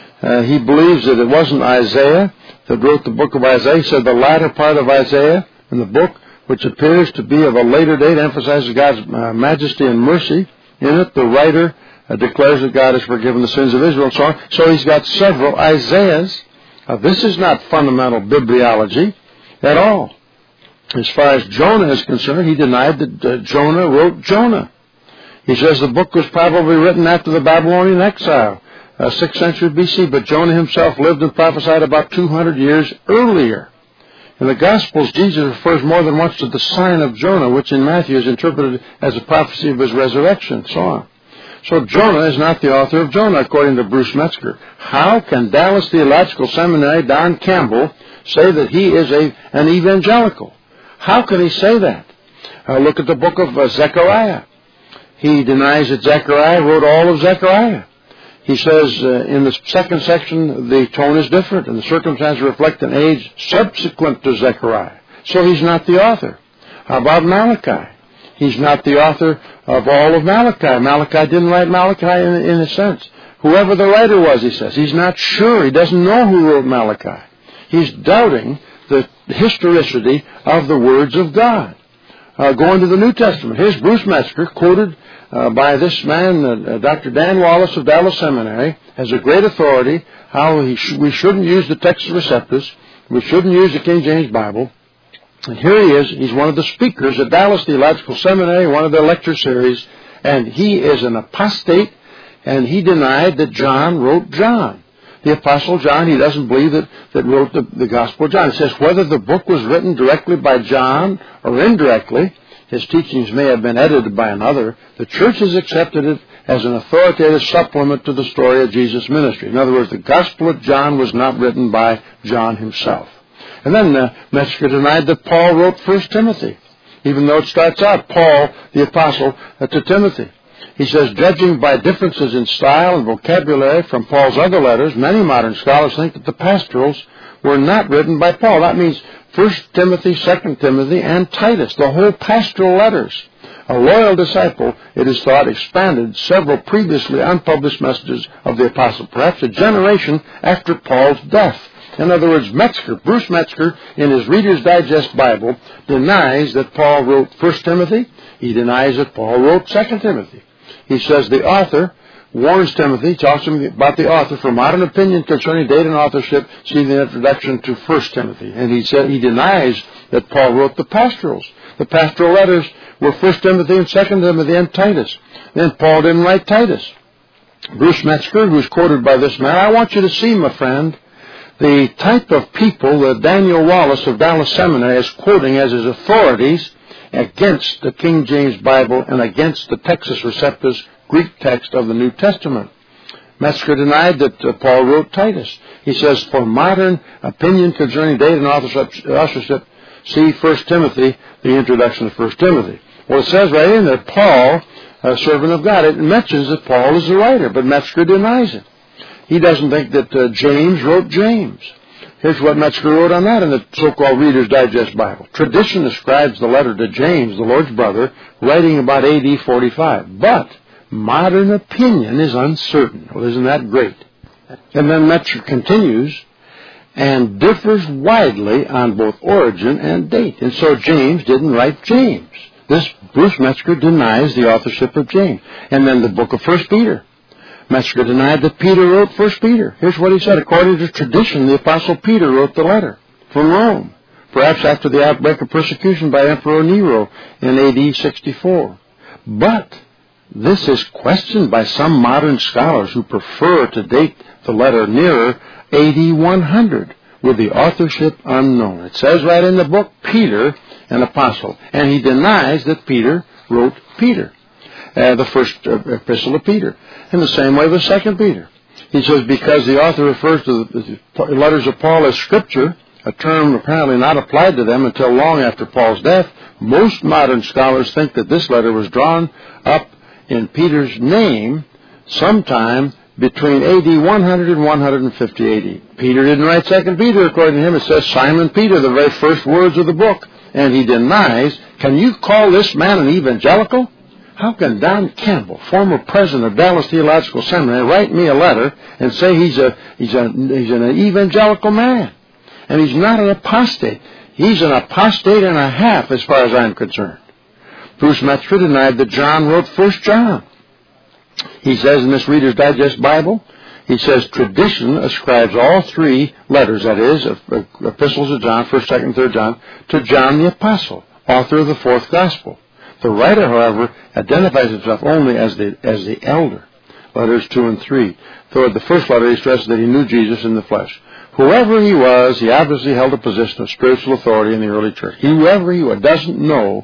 He believes that it wasn't Isaiah that wrote the book of Isaiah. He said the latter part of Isaiah in the book, which appears to be of a later date, emphasizes God's majesty and mercy. In it, the writer declares that God has forgiven the sins of Israel and so on. So he's got several Isaiahs. This is not fundamental bibliology at all. As far as Jonah is concerned, he denied that Jonah wrote Jonah. He says the book was probably written after the Babylonian exile, 6th century B.C., but Jonah himself lived and prophesied about 200 years earlier. In the Gospels, Jesus refers more than once to the sign of Jonah, which in Matthew is interpreted as a prophecy of his resurrection, and so on. So Jonah is not the author of Jonah, according to Bruce Metzger. How can Dallas Theological Seminary Don Campbell say that he is an evangelical? How can he say that? Look at the book of Zechariah. He denies that Zechariah wrote all of Zechariah. He says in the second section the tone is different and the circumstances reflect an age subsequent to Zechariah. So he's not the author. How about Malachi? He's not the author of all of Malachi. Malachi didn't write Malachi in a sense. Whoever the writer was, he says, he's not sure. He doesn't know who wrote Malachi. He's doubting the historicity of the words of God. Going to the New Testament, here's Bruce Metzger, quoted by this man, Dr. Dan Wallace of Dallas Seminary, as a great authority, how we shouldn't use the Textus Receptus, we shouldn't use the King James Bible. And here he is, he's one of the speakers at Dallas Theological Seminary, one of their lecture series, and he is an apostate, and he denied that John wrote John. The Apostle John, he doesn't believe that wrote the Gospel of John. He says whether the book was written directly by John or indirectly, his teachings may have been edited by another, the Church has accepted it as an authoritative supplement to the story of Jesus' ministry. In other words, the Gospel of John was not written by John himself. And then Metzger denied that Paul wrote 1 Timothy, even though it starts out, Paul, the Apostle, to Timothy. He says, judging by differences in style and vocabulary from Paul's other letters, many modern scholars think that the pastorals were not written by Paul. That means 1 Timothy, 2 Timothy, and Titus, the whole pastoral letters. A loyal disciple, it is thought, expanded several previously unpublished messages of the apostle, perhaps a generation after Paul's death. In other words, Bruce Metzger, in his Reader's Digest Bible, denies that Paul wrote 1 Timothy. He denies that Paul wrote 2 Timothy. He says the author warns Timothy, talks to him about the author, for modern opinion concerning date and authorship, see the introduction to 1 Timothy. And he denies that Paul wrote the pastorals. The pastoral letters were 1 Timothy and 2 Timothy and Titus. Then Paul didn't write Titus. Bruce Metzger, who's quoted by this man, I want you to see, my friend, the type of people that Daniel Wallace of Dallas Seminary is quoting as his authorities against the King James Bible and against the Textus Receptus Greek text of the New Testament. Metzger denied that Paul wrote Titus. He says, for modern opinion concerning date and authorship, see 1 Timothy, the introduction of 1 Timothy. Well, it says right in there, Paul, a servant of God. It mentions that Paul is the writer, but Metzger denies it. He doesn't think that James wrote James. Here's what Metzger wrote on that in the so-called Reader's Digest Bible. Tradition ascribes the letter to James, the Lord's brother, writing about A.D. 45. But modern opinion is uncertain. Well, isn't that great? And then Metzger continues, and differs widely on both origin and date. And so James didn't write James. This Bruce Metzger denies the authorship of James. And then the book of 1 Peter. Metzger denied that Peter wrote 1 Peter. Here's what he said. According to tradition, the Apostle Peter wrote the letter from Rome, perhaps after the outbreak of persecution by Emperor Nero in A.D. 64. But this is questioned by some modern scholars who prefer to date the letter nearer A.D. 100, with the authorship unknown. It says right in the book, Peter, an apostle, and he denies that Peter wrote Peter, the first epistle of Peter. In the same way with 2 Peter. He says because the author refers to the letters of Paul as Scripture, a term apparently not applied to them until long after Paul's death, most modern scholars think that this letter was drawn up in Peter's name sometime between A.D. 100 and 150 A.D. Peter didn't write 2 Peter. According to him, it says Simon Peter, the very first words of the book. And he denies, can you call this man an evangelical? How can Don Campbell, former president of Dallas Theological Seminary, write me a letter and say he's an evangelical man? And he's not an apostate. He's an apostate and a half as far as I'm concerned. Bruce Metzger denied that John wrote 1 John. He says in this Reader's Digest Bible, he says tradition ascribes all three letters, that is, epistles of John, 1st, 2nd, 3rd John, to John the Apostle, author of the fourth gospel. The writer, however, identifies himself only as the elder, letters 2 and 3. Though at the first letter he stresses that he knew Jesus in the flesh. Whoever he was, he obviously held a position of spiritual authority in the early church. Whoever he was doesn't know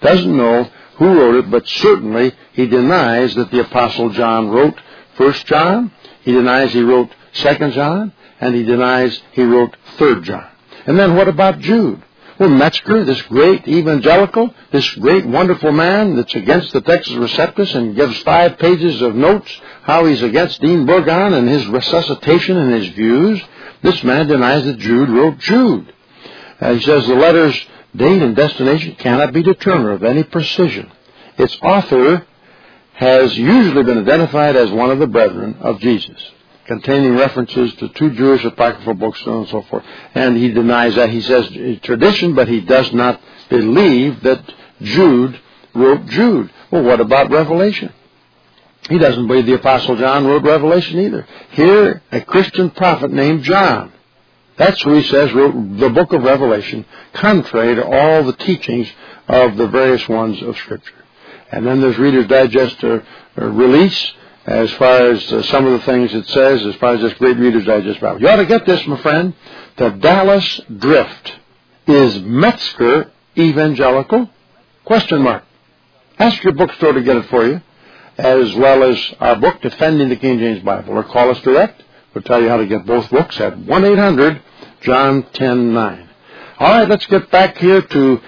who wrote it, but certainly he denies that the Apostle John wrote 1 John, he denies he wrote 2 John, and he denies he wrote 3 John. And then what about Jude? Well, Metzger, this great evangelical, this great wonderful man that's against the Textus Receptus and gives 5 pages of notes how he's against Dean Burgon and his resuscitation and his views, this man denies that Jude wrote Jude. He says the letter's date and destination cannot be determined with any precision. Its author has usually been identified as one of the brethren of Jesus, containing references to 2 Jewish apocryphal books and so forth. And he denies that. He says tradition, but he does not believe that Jude wrote Jude. Well, what about Revelation? He doesn't believe the Apostle John wrote Revelation either. Here, a Christian prophet named John, that's who he says wrote the book of Revelation, contrary to all the teachings of the various ones of Scripture. And then there's Reader's Digest release, as far as some of the things it says, as far as this great Reader's Digest Bible. You ought to get this, my friend. The Dallas Drift. Is Metzger evangelical? Question mark. Ask your bookstore to get it for you, as well as our book, Defending the King James Bible. Or call us direct. We'll tell you how to get both books at 1-800-JOHN 10-9. All right, let's get back here to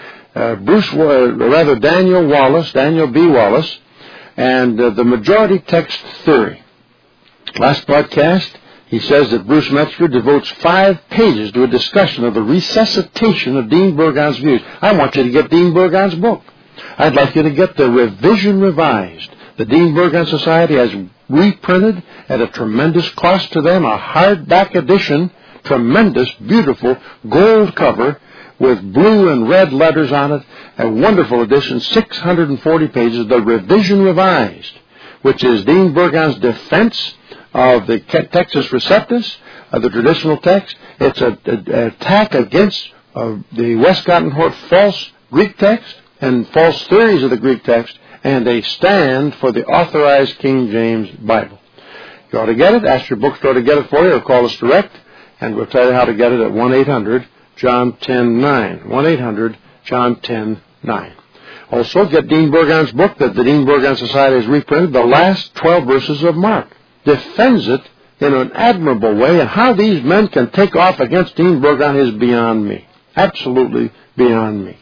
Daniel B. Wallace, and the majority text theory. Last broadcast, he says that Bruce Metzger devotes 5 pages to a discussion of the resuscitation of Dean Burgon's views. I want you to get Dean Burgon's book. I'd like you to get the Revision Revised. The Dean Burgon Society has reprinted at a tremendous cost to them a hardback edition, tremendous, beautiful gold cover with blue and red letters on it, a wonderful edition, 640 pages, the Revision Revised, which is Dean Burgon's defense of the Textus Receptus, of the traditional text. It's an attack against the Westcott and Hort false Greek text and false theories of the Greek text, and a stand for the authorized King James Bible. You ought to get it. Ask your bookstore to get it for you, or call us direct, and we'll tell you how to get it at 1-800-JOHN 10-9. 1-800-JOHN 10-9. Also, get Dean Burgon's book that the Dean Burgon Society has reprinted, the last 12 verses of Mark. Defends it in an admirable way, and how these men can take off against Dean Burgon is beyond me. Absolutely beyond me.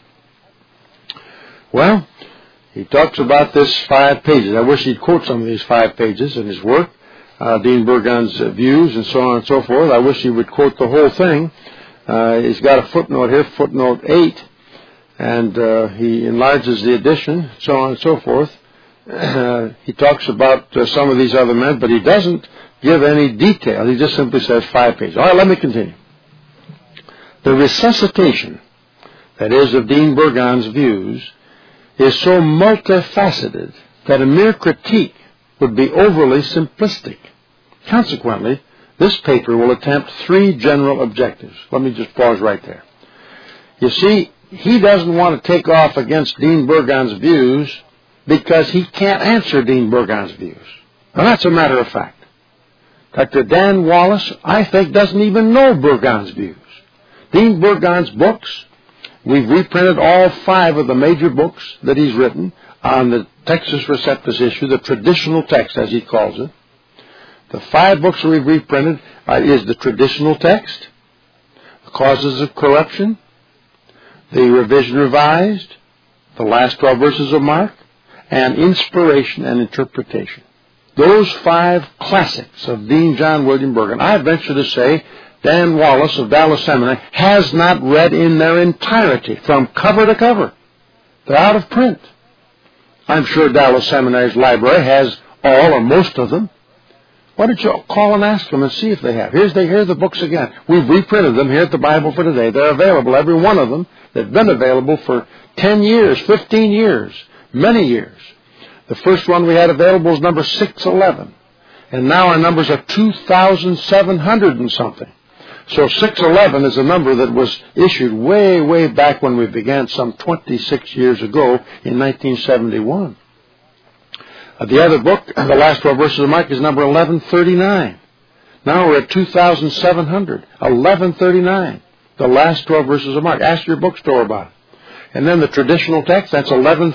Well, he talks about this 5 pages. I wish he'd quote some of these 5 pages in his work, Dean Burgon's views and so on and so forth. I wish he would quote the whole thing. He's got a footnote here, footnote 8, and he enlarges the edition, so on and so forth. He talks about some of these other men, but he doesn't give any detail. He just simply says 5 pages. All right, let me continue. The resuscitation, that is, of Dean Burgon's views, is so multifaceted that a mere critique would be overly simplistic. Consequently, this paper will attempt 3 general objectives. Let me just pause right there. You see, he doesn't want to take off against Dean Burgon's views because he can't answer Dean Burgon's views. Now, that's a matter of fact. Dr. Dan Wallace, I think, doesn't even know Burgon's views. Dean Burgon's books, we've reprinted all 5 of the major books that he's written on the Textus Receptus issue, the traditional text, as he calls it. The 5 books that we've reprinted is the traditional text, the causes of corruption, the revision revised, the last 12 verses of Mark, and inspiration and interpretation. Those 5 classics of Dean John William Burgon, I venture to say, Dan Wallace of Dallas Seminary has not read in their entirety, from cover to cover. They're out of print. I'm sure Dallas Seminary's library has all or most of them. Why don't you call and ask them and see if they have? Here are the books again. We've reprinted them here at the Bible for Today. They're available, every one of them. They've been available for 10 years, 15 years, many years. The first one we had available was number 611. And now our numbers are 2,700 and something. So 611 is a number that was issued way, way back when we began some 26 years ago in 1971. The other book, the last 12 verses of Mark, is number 1139. Now we're at 2,700. 1139. The last 12 verses of Mark. Ask your bookstore about it. And then the traditional text, that's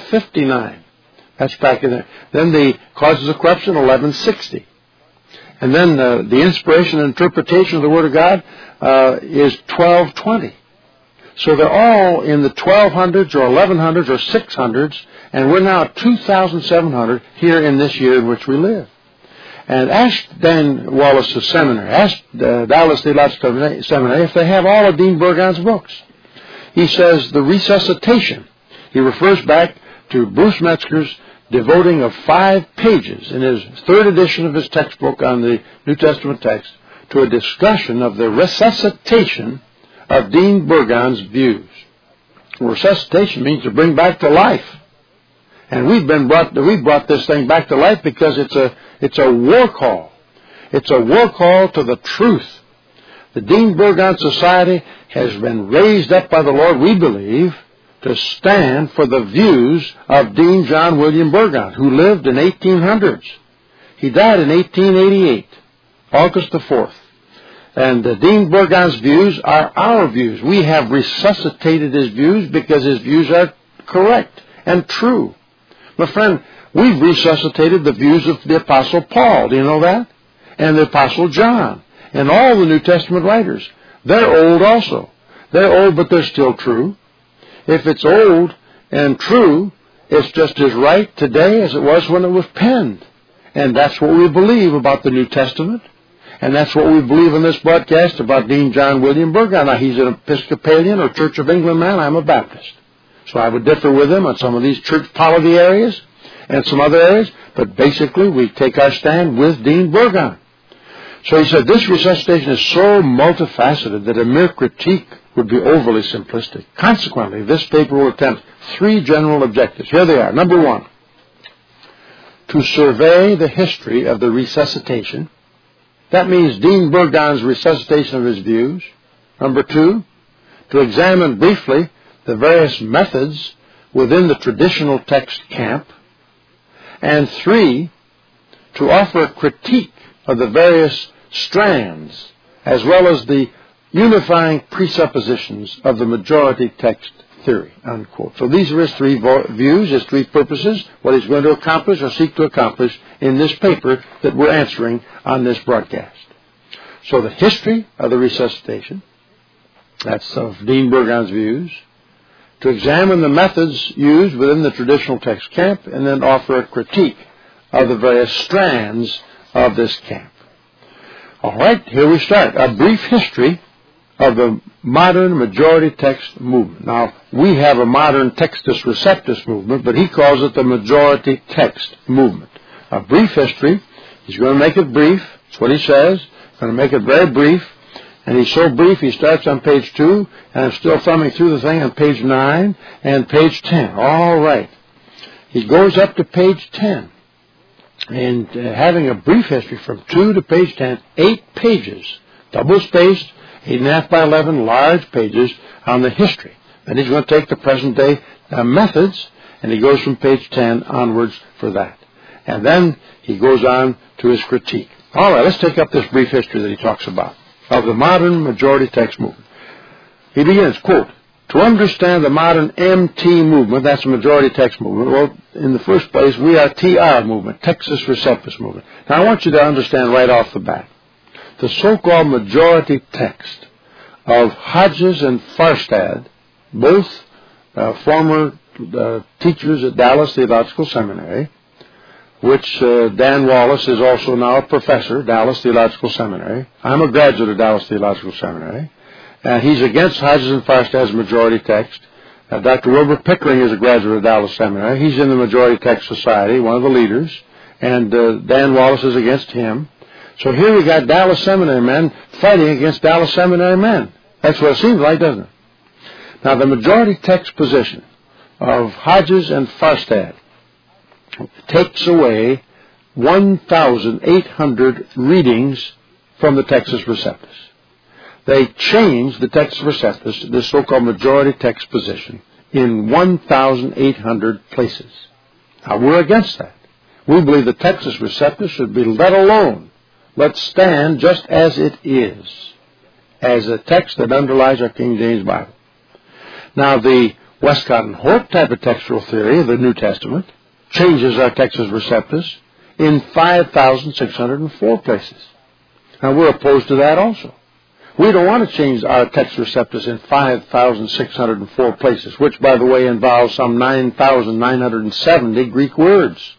1159. That's back in there. Then the causes of corruption, 1160. And then the inspiration and interpretation of the Word of God is 1220. So they're all in the 1200s or 1100s or 600s, and we're now at 2,700 here in this year in which we live. And ask Dan Wallace's seminary, ask Dallas Theological Seminary if they have all of Dean Burgon's books. He says the resuscitation, he refers back to Bruce Metzger's devoting of 5 pages in his 3rd edition of his textbook on the New Testament text to a discussion of the resuscitation of Dean Burgon's views. Resuscitation means to bring back to life. And we brought this thing back to life because it's a war call. It's a war call to the truth. The Dean Burgon Society has been raised up by the Lord, we believe, to stand for the views of Dean John William Burgon, who lived in 1800s. He died in 1888, August the 4th. And Dean Burgon's views are our views. We have resuscitated his views because his views are correct and true. My friend, we've resuscitated the views of the Apostle Paul. Do you know that? And the Apostle John. And all the New Testament writers. They're old also. They're old, but they're still true. If it's old and true, it's just as right today as it was when it was penned. And that's what we believe about the New Testament. And that's what we believe in this broadcast about Dean John William Burgon. Now, he's an Episcopalian or Church of England man. I'm a Baptist. So I would differ with him on some of these church polity areas and some other areas. But basically, we take our stand with Dean Burgon. So he said, this resuscitation is so multifaceted that a mere critique would be overly simplistic. Consequently, this paper will attempt 3 general objectives. Here they are. Number 1, to survey the history of the resuscitation. That means Dean Burgon's resuscitation of his views. Number 2, to examine briefly the various methods within the traditional text camp. And 3, to offer a critique of the various strands, as well as the unifying presuppositions of the majority text theory, unquote. So these are his 3 views, his 3 purposes, what he's going to accomplish or seek to accomplish in this paper that we're answering on this broadcast. So the history of the resuscitation, that's of Dean Burgon's views, to examine the methods used within the traditional text camp, and then offer a critique of the various strands of this camp. All right, here we start. A brief history of the modern majority text movement. Now, we have a modern Textus Receptus movement, but he calls it the majority text movement. A brief history. He's going to make it brief. That's what he says. He's going to make it very brief. And he's so brief, he starts on page 2, and I'm still thumbing through the thing on page 9 and page 10. All right. He goes up to page 10. And having a brief history from 2 to page 10, 8 pages, double-spaced, 8.5 by 11, large pages on the history. And he's going to take the present-day methods, and he goes from page 10 onwards for that. And then he goes on to his critique. All right, let's take up this brief history that he talks about of the modern majority text movement. He begins, quote, to understand the modern MT movement, that's the majority text movement, well, in the first place, we are TR movement, Textus Receptus movement. Now, I want you to understand right off the bat, the so-called majority text of Hodges and Farstad, both former teachers at Dallas Theological Seminary, which Dan Wallace is also now a professor, Dallas Theological Seminary. I'm a graduate of Dallas Theological Seminary. He's against Hodges and Farstad's majority text. Dr. Wilbur Pickering is a graduate of Dallas Seminary. He's in the Majority Text Society, one of the leaders. And Dan Wallace is against him. So here we got Dallas Seminary men fighting against Dallas Seminary men. That's what it seems like, doesn't it? Now, the majority text position of Hodges and Farstad takes away 1,800 readings from the Textus Receptus. They changed the Textus Receptus, this so-called majority text position, in 1,800 places. Now, we're against that. We believe the Textus Receptus should be let alone, let stand just as it is, as a text that underlies our King James Bible. Now, the Westcott and Hort type of textual theory of the New Testament changes our Textus Receptus in 5,604 places. Now, we're opposed to that also. We don't want to change our Textus Receptus in 5,604 places, which, by the way, involves some 9,970 Greek words.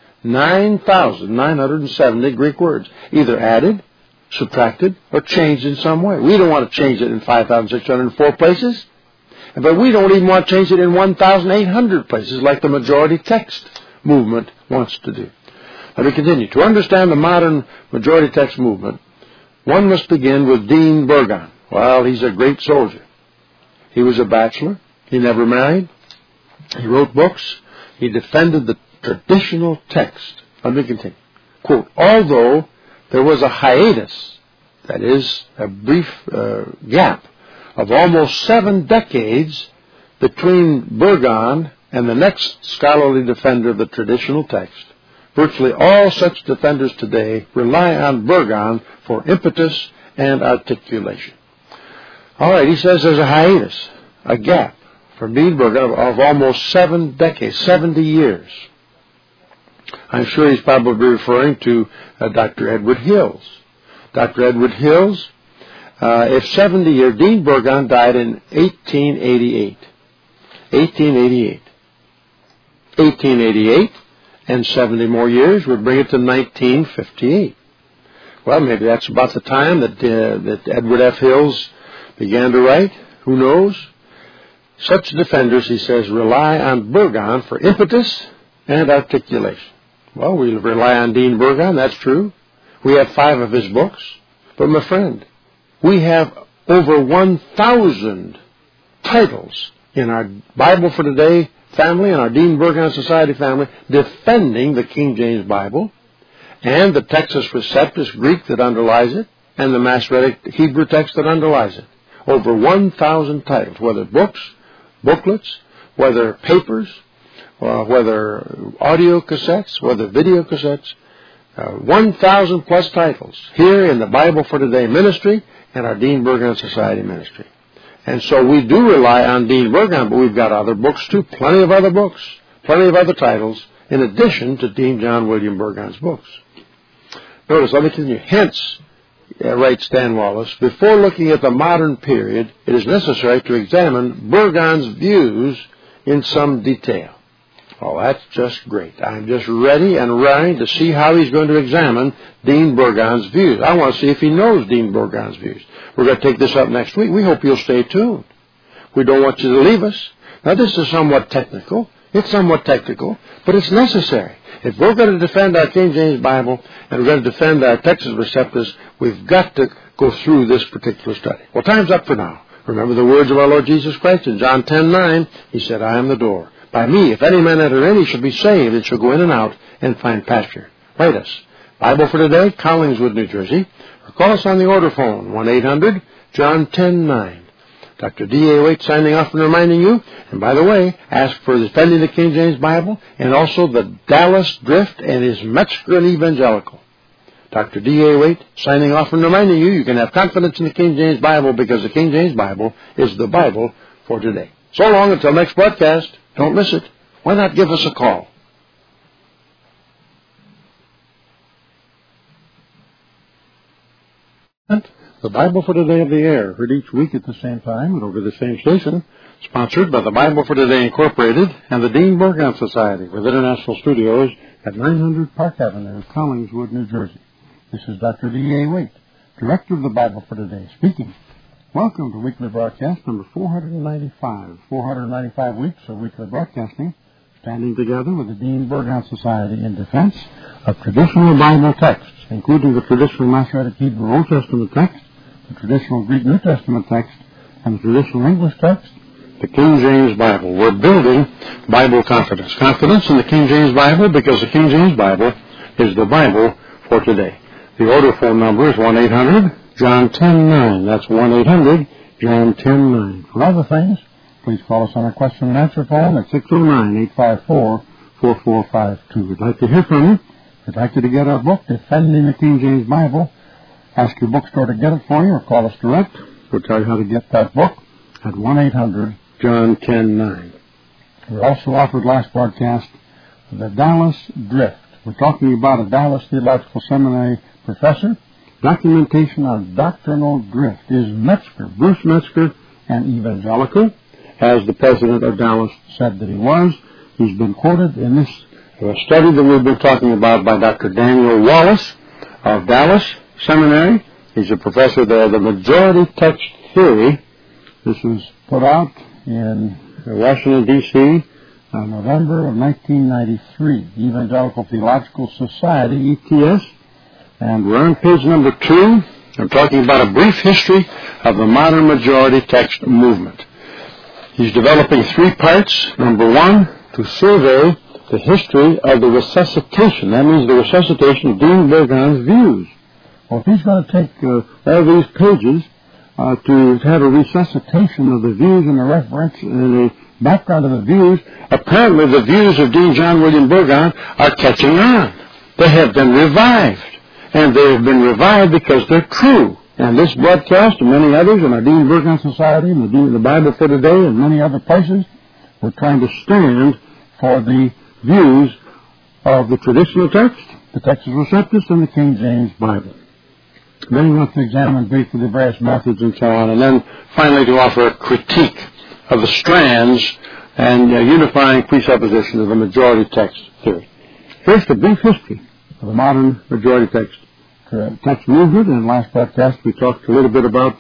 9,970 Greek words, either added, subtracted, or changed in some way. We don't want to change it in 5,604 places, but we don't even want to change it in 1,800 places like the majority text movement wants to do. Let me continue. To understand the modern majority text movement, one must begin with Dean Burgon. Well, he's a great soldier. He was a bachelor. He never married. He wrote books. He defended the traditional text. Let me continue. Quote, although there was a hiatus, that is, a brief gap, of almost 7 decades between Burgon and the next scholarly defender of the traditional text, virtually all such defenders today rely on Burgon for impetus and articulation. All right, he says there's a hiatus, a gap, from Dean Burgon of almost 7 decades, 70 years. I'm sure he's probably referring to Dr. Edward Hills. Dr. Edward Hills, if 70 years, Dean Burgon died in 1888. 1888. 1888 and 70 more years would bring it to 1958. Well, maybe that's about the time that Edward F. Hills began to write. Who knows? Such defenders, he says, rely on Burgon for impetus and articulation. Well, we rely on Dean Burgon, that's true. We have 5 of his books. But, my friend, we have over 1,000 titles in our Bible for Today family and our Dean Burgon Society family defending the King James Bible and the Textus Receptus Greek that underlies it and the Masoretic Hebrew text that underlies it. Over 1,000 titles, whether books, booklets, whether papers, whether audio cassettes, whether video cassettes, 1,000 plus titles here in the Bible for Today ministry and our Dean Burgon Society ministry. And so we do rely on Dean Burgon, but we've got other books too, plenty of other books, plenty of other titles, in addition to Dean John William Burgon's books. Notice, let me continue. Hence, writes Dan Wallace, before looking at the modern period, it is necessary to examine Burgon's views in some detail. Oh, that's just great. I'm just ready and raring to see how he's going to examine Dean Burgon's views. I want to see if he knows Dean Burgon's views. We're going to take this up next week. We hope you'll stay tuned. We don't want you to leave us. Now, this is somewhat technical. It's somewhat technical, but it's necessary. If we're going to defend our King James Bible and we're going to defend our Textus Receptus, we've got to go through this particular study. Well, time's up for now. Remember the words of our Lord Jesus Christ in John 10:9. He said, I am the door. By me, if any man enter in, he shall be saved and shall go in and out and find pasture. Write us. Bible for today, Collingswood, New Jersey. Or call us on the order phone, 1-800-JOHN 10-9. Dr. D.A. Waite signing off and reminding you, and by the way, ask for Defending the King James Bible and also the Dallas Drift and his Metzger and Evangelical. Dr. D.A. Waite signing off and reminding you, you can have confidence in the King James Bible because the King James Bible is the Bible for today. So long until next broadcast. Don't miss it. Why not give us a call? The Bible for Today of the Air, heard each week at the same time and over the same station, sponsored by the Bible for Today Incorporated and the Dean Burgon Society with international studios at 900 Park Avenue, Collingswood, New Jersey. This is Dr. D.A. Waite, Director of the Bible for Today, speaking. Welcome to weekly broadcast number 495. 495 weeks of weekly broadcasting, standing together with the Dean Burgon Society in defense of traditional Bible texts, including the traditional Masoretic Hebrew Old Testament text, the traditional Greek New Testament text, and the traditional English text, the King James Bible. We're building Bible confidence. Confidence in the King James Bible because the King James Bible is the Bible for today. The order phone number is 1-800-JOHN 10-9. That's 1-800-JOHN 10-9. For other things, please call us on our question and answer phone at 609-854-4452. We'd like to hear from you. We'd like you to get our book, Defending the King James Bible. Ask your bookstore to get it for you or call us direct. We'll tell you how to get that book at 1-800-JOHN 10-9. We also offered last broadcast the Dallas Drift. We're talking about a Dallas Theological Seminary professor. Documentation on doctrinal drift. Is Metzger, Bruce Metzger, an evangelical? As the president of Dallas said that he was. He's been quoted in this study that we've been talking about by Dr. Daniel Wallace of Dallas Seminary. He's a professor there of the majority text theory. This was put out in Washington, D.C., November of 1993, Evangelical Theological Society, ETS. And we're on page number 2. I'm talking about a brief history of the modern majority text movement. He's developing 3 parts. Number 1, to survey the history of the resuscitation. That means the resuscitation of Dean Burgon's views. Well, if he's going to take all these pages to have a resuscitation of the views and the reference and the background of the views, apparently the views of Dean John William Burgon are catching on. They have been revived. And they have been revived because they're true. And this broadcast and many others in our Dean Burgon Society and the Bible for Today and many other places, we're trying to stand for the views of the traditional text, the Textus Receptus, and the King James Bible. Then we want to examine briefly the various methods and so on, and then finally to offer a critique of the strands and unifying presupposition of the majority text theory. First, a brief history of the modern majority text movement. In the last podcast, we talked a little bit about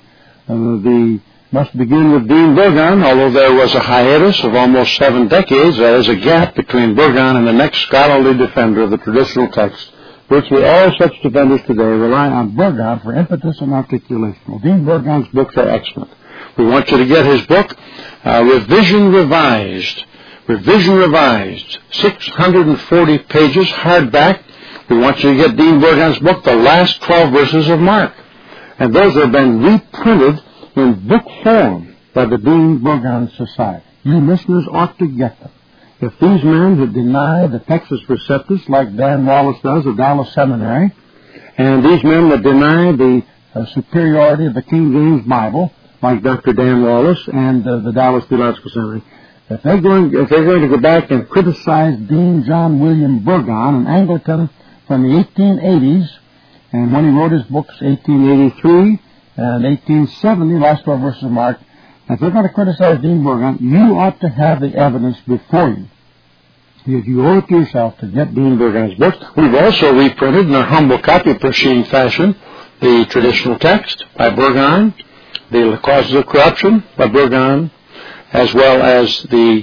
must begin with Dean Burgon, although there was a hiatus of almost 7 decades. There is a gap between Burgon and the next scholarly defender of the traditional text. Virtually all such defenders today rely on Burgon for impetus and articulation. Well, Dean Burgon's books are excellent. We want you to get his book, Revision Revised. Revision Revised, 640 pages, hardback. We want you to get Dean Burgon's book, The Last 12 Verses of Mark. And those have been reprinted in book form by the Dean Burgon Society. You listeners ought to get them. If these men who deny the Textus Receptus, like Dan Wallace does of Dallas Seminary, and these men that deny the superiority of the King James Bible, like Dr. Dan Wallace and the Dallas Theological Seminary, if they're going to go back and criticize Dean John William Burgon, an Anglican from the 1880s, and when he wrote his books, 1883 and 1870, Last 12 Verses of Mark, if they're going to criticize Dean Burgon, you ought to have the evidence before you You owe it to yourself to get Dean Burgon's books. We've also reprinted in a humble copy machine fashion the traditional text by Burgon, the Causes of Corruption by Burgon, as well as the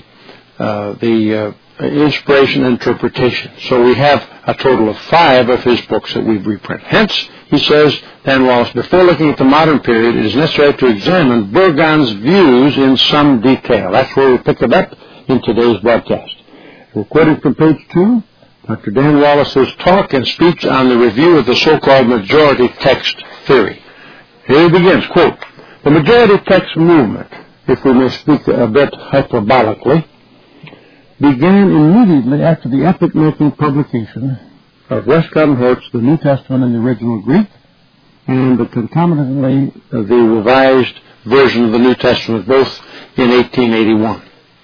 Inspiration and Interpretation. So we have a total of 5 of his books that we've reprinted. Hence, he says, Dan Wallace, before looking at the modern period, it is necessary to examine Burgon's views in some detail. That's where we pick it up in today's broadcast. We're quoting from page 2, Dr. Dan Wallace's talk and speech on the review of the so-called majority text theory. Here he begins, quote, "The majority text movement, if we may speak a bit hyperbolically, began immediately after the epoch-making publication of Westcott and Hort's The New Testament in the Original Greek and concomitantly the revised version of the New Testament, both in 1881.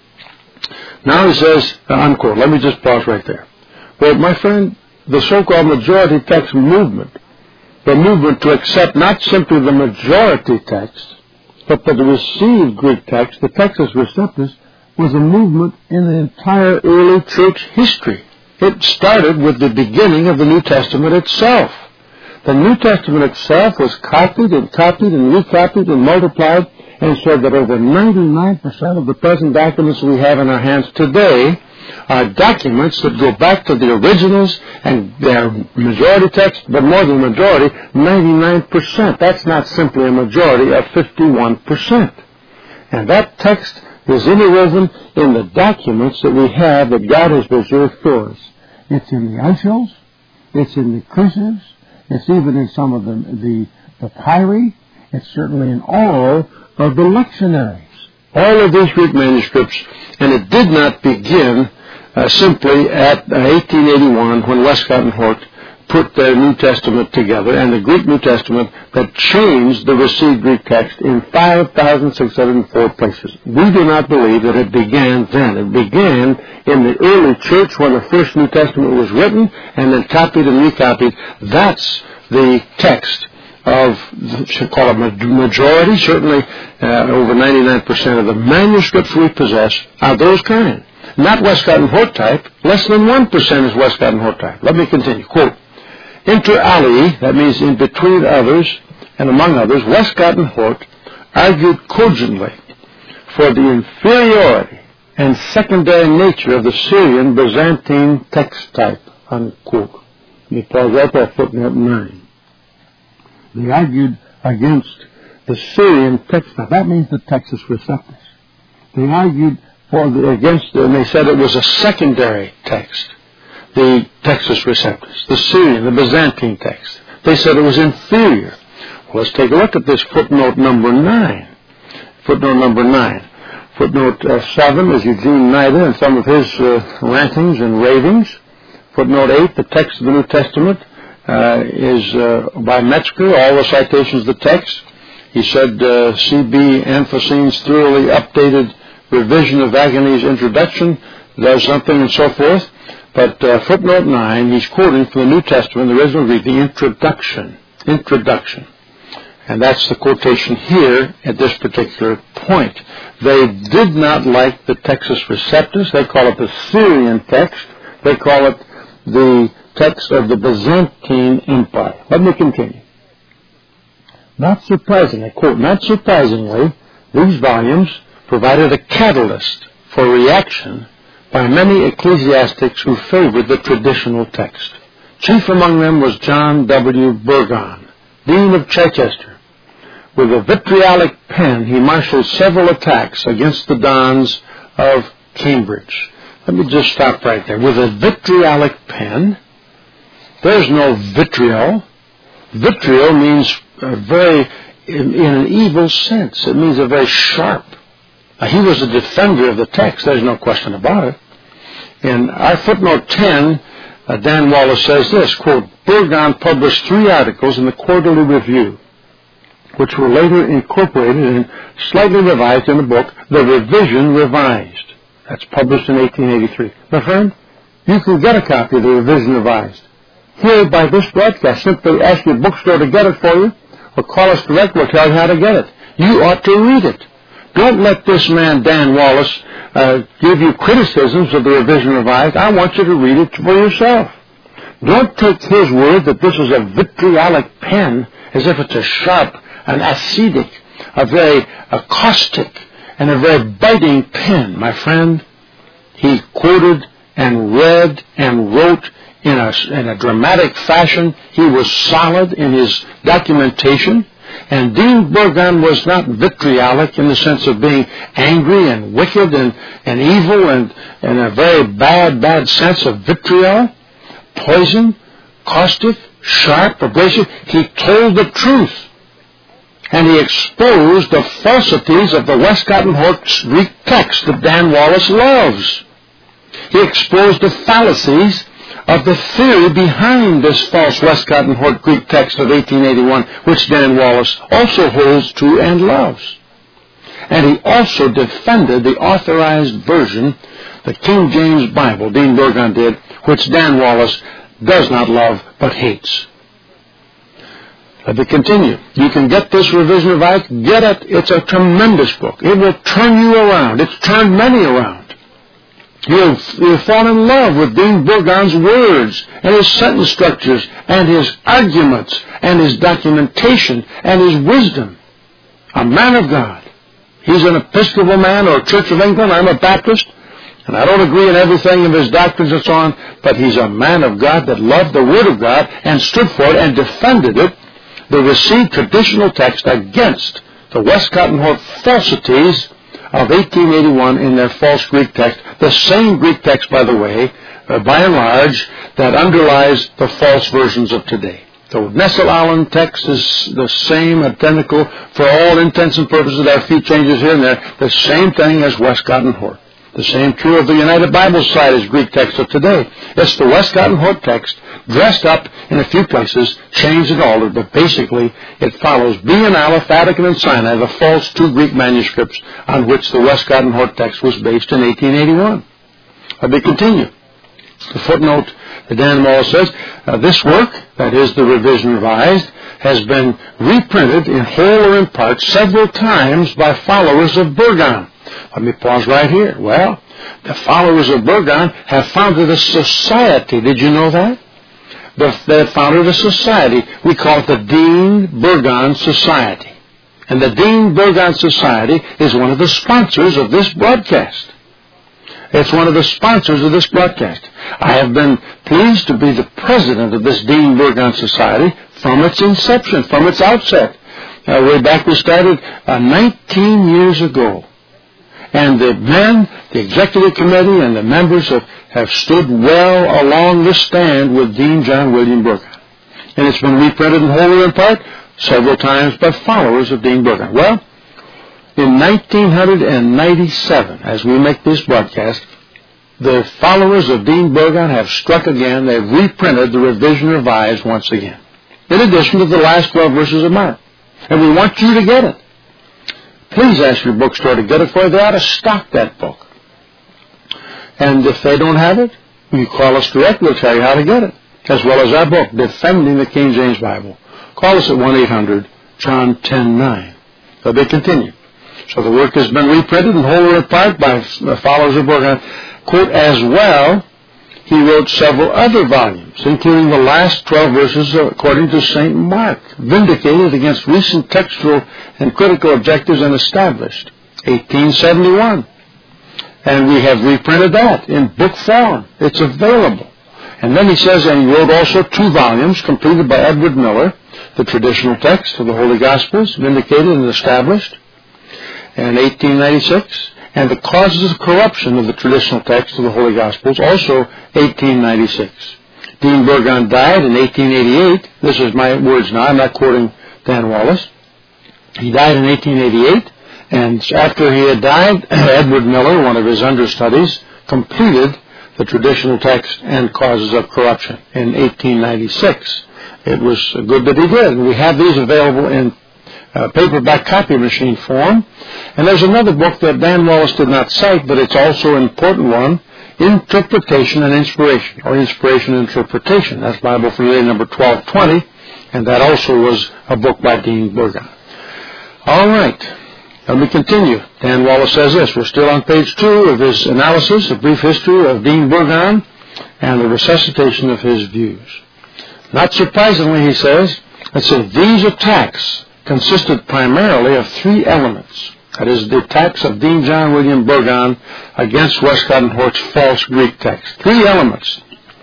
Now he says, unquote, let me just pause right there. Well, my friend, the so-called majority text movement, the movement to accept not simply the majority text, but the received Greek text, the Textus Receptus, was a movement in the entire early church history. It started with the beginning of the New Testament itself. The New Testament itself was copied and recopied and multiplied, and so that over 99% of the present documents we have in our hands today are documents that go back to the originals and their majority text, but more than majority, 99%. That's not simply a majority of 51%. And that text is interwoven in the documents that we have that God has preserved for us. It's in the uncials, it's in the cursives, it's even in some of the papyri, it's certainly in all of the lectionaries. All of these Greek manuscripts, and it did not begin simply at 1881 when Westcott and Hort put their New Testament together, and the Greek New Testament that changed the received Greek text in 5,604 places. We do not believe that it began then. It began in the early church when the first New Testament was written and then copied and recopied. That's the text of, should call it majority, certainly over 99% of the manuscripts we possess are those kind. Not Westcott and Hort type. Less than 1% is Westcott and Hort type. Let me continue. Quote, inter alia, that means in between others and among others, Westcott and Hort argued cogently for the inferiority and secondary nature of the Syrian Byzantine text type, unquote. Let me pause right there, footnote 9. They argued against the Syrian text type. That means the Textus Receptus. They argued against, and they said it was a secondary text, the Textus Receptus, the Syrian, the Byzantine text. They said it was inferior. Well, let's take a look at this footnote number 9. Footnote number 9. Footnote 7 is Eugene Nida and some of his rantings and ravings. Footnote 8, the text of the New Testament is by Metzger, all the citations of the text. He said C.B. Anthocine's thoroughly updated revision of Agony's introduction does something and so forth. But footnote 9, he's quoting from the New Testament, the original Greek, the introduction. And that's the quotation here at this particular point. They did not like the Textus Receptus. They call it the Syrian text. They call it the text of the Byzantine Empire. Let me continue. Not surprisingly, quote, not surprisingly, these volumes provided a catalyst for reaction by many ecclesiastics who favored the traditional text. Chief among them was John W. Burgon, Dean of Chichester. With a vitriolic pen, he marshaled several attacks against the dons of Cambridge. Let me just stop right there. With a vitriolic pen, there's no vitriol. Vitriol means in an evil sense. It means a very sharp. He was a defender of the text. There's no question about it. In our footnote 10, Dan Wallace says this, quote, Burgon published 3 articles in the Quarterly Review, which were later incorporated and slightly revised in the book, The Revision Revised. That's published in 1883. My friend, you can get a copy of The Revision Revised. Here, by this broadcast, simply ask your bookstore to get it for you, or call us direct, we'll tell you how to get it. You ought to read it. Don't let this man, Dan Wallace, give you criticisms of the Revision Revised, I want you to read it for yourself. Don't take his word that this is a vitriolic pen as if it's a sharp, an acidic, a very caustic, and a very biting pen. My friend, he quoted and read and wrote in a dramatic fashion. He was solid in his documentation. And Dean Burgon was not vitriolic in the sense of being angry and wicked and evil and a very bad sense of vitriol, poison, caustic, sharp, abrasive. He told the truth. And he exposed the falsities of the Westcott and Hort Greek text that Dan Wallace loves. He exposed the fallacies of the theory behind this false Westcott and Hort Greek text of 1881, which Dan Wallace also holds true and loves. And he also defended the authorized version, the King James Bible, Dean Burgon did, which Dan Wallace does not love but hates. Let me continue. You can get this Revision Revised. Get it. It's a tremendous book. It will turn you around. It's turned many around. You'll fall in love with Dean Burgon's words and his sentence structures and his arguments and his documentation and his wisdom. A man of God. He's an Episcopal man or Church of England. I'm a Baptist. And I don't agree in everything of his doctrines and so on, but he's a man of God that loved the Word of God and stood for it and defended it, the received traditional text, against the Westcott and Hort falsities of 1881 in their false Greek text, the same Greek text, by the way, by and large, that underlies the false versions of today. The Nessel-Allen text is the same, identical, for all intents and purposes. There are a few changes here and there. The same thing as Westcott and Hort. The same true of the United Bible Society's Greek text of today. It's the Westcott and Hort text, dressed up in a few places, changed and altered, but basically it follows B and Aleph, Vatican and Sinai, the false two Greek manuscripts on which the Westcott and Hort text was based in 1881. Let me continue. The footnote that Dan Wallace says, this work, that is the Revision Revised, has been reprinted in whole or in part several times by followers of Burgon. Let me pause right here. Well, the followers of Burgon have founded a society. Did you know that? They have founded a society. We call it the Dean Burgon Society. And the Dean Burgon Society is one of the sponsors of this broadcast. It's one of the sponsors of this broadcast. I have been pleased to be the president of this Dean Burgon Society from its inception, from its outset. Way back we started 19 years ago. And the men, the executive committee, and the members have stood well along the stand with Dean John William Burgon. And it's been reprinted in whole or in part several times by followers of Dean Burgon. Well, in 1997, as we make this broadcast, the followers of Dean Burgon have struck again. They've reprinted the Revision Revised once again, in addition to the last 12 verses of Mark. And we want you to get it. Please ask your bookstore to get it for you. They ought to stock that book. And if they don't have it, you call us directly. We'll tell you how to get it, as well as our book, Defending the King James Bible. Call us at 1-800-JOHN 10-9. Let me continue. So the work has been reprinted in whole or in part by followers of Burgon. Quote, as well, he wrote several other volumes, including the last 12 verses according to St. Mark, vindicated against recent textual and critical objectives and established, 1871. And we have reprinted that in book form. It's available. And then he says, and he wrote also 2 volumes completed by Edward Miller, the traditional text of the Holy Gospels, vindicated and established, in 1896. And the causes of corruption of the traditional text of the Holy Gospels, also 1896. Dean Burgon died in 1888. This is my words now. I'm not quoting Dan Wallace. He died in 1888, and after he had died, Edward Miller, one of his understudies, completed the traditional text and causes of corruption in 1896. It was good that he did. And we have these available in paperback copy machine form. And there's another book that Dan Wallace did not cite, but it's also an important one, Interpretation and Inspiration, or Inspiration and Interpretation. That's Bible for Today, number 1220, and that also was a book by Dean Burgon. All right. Let me continue. Dan Wallace says this. We're still on page 2 of his analysis, a brief history of Dean Burgon and the resuscitation of his views. Not surprisingly, he says, these attacks consisted primarily of 3 elements. That is, the attacks of Dean John William Burgon against Westcott and Hort's false Greek text. 3 elements.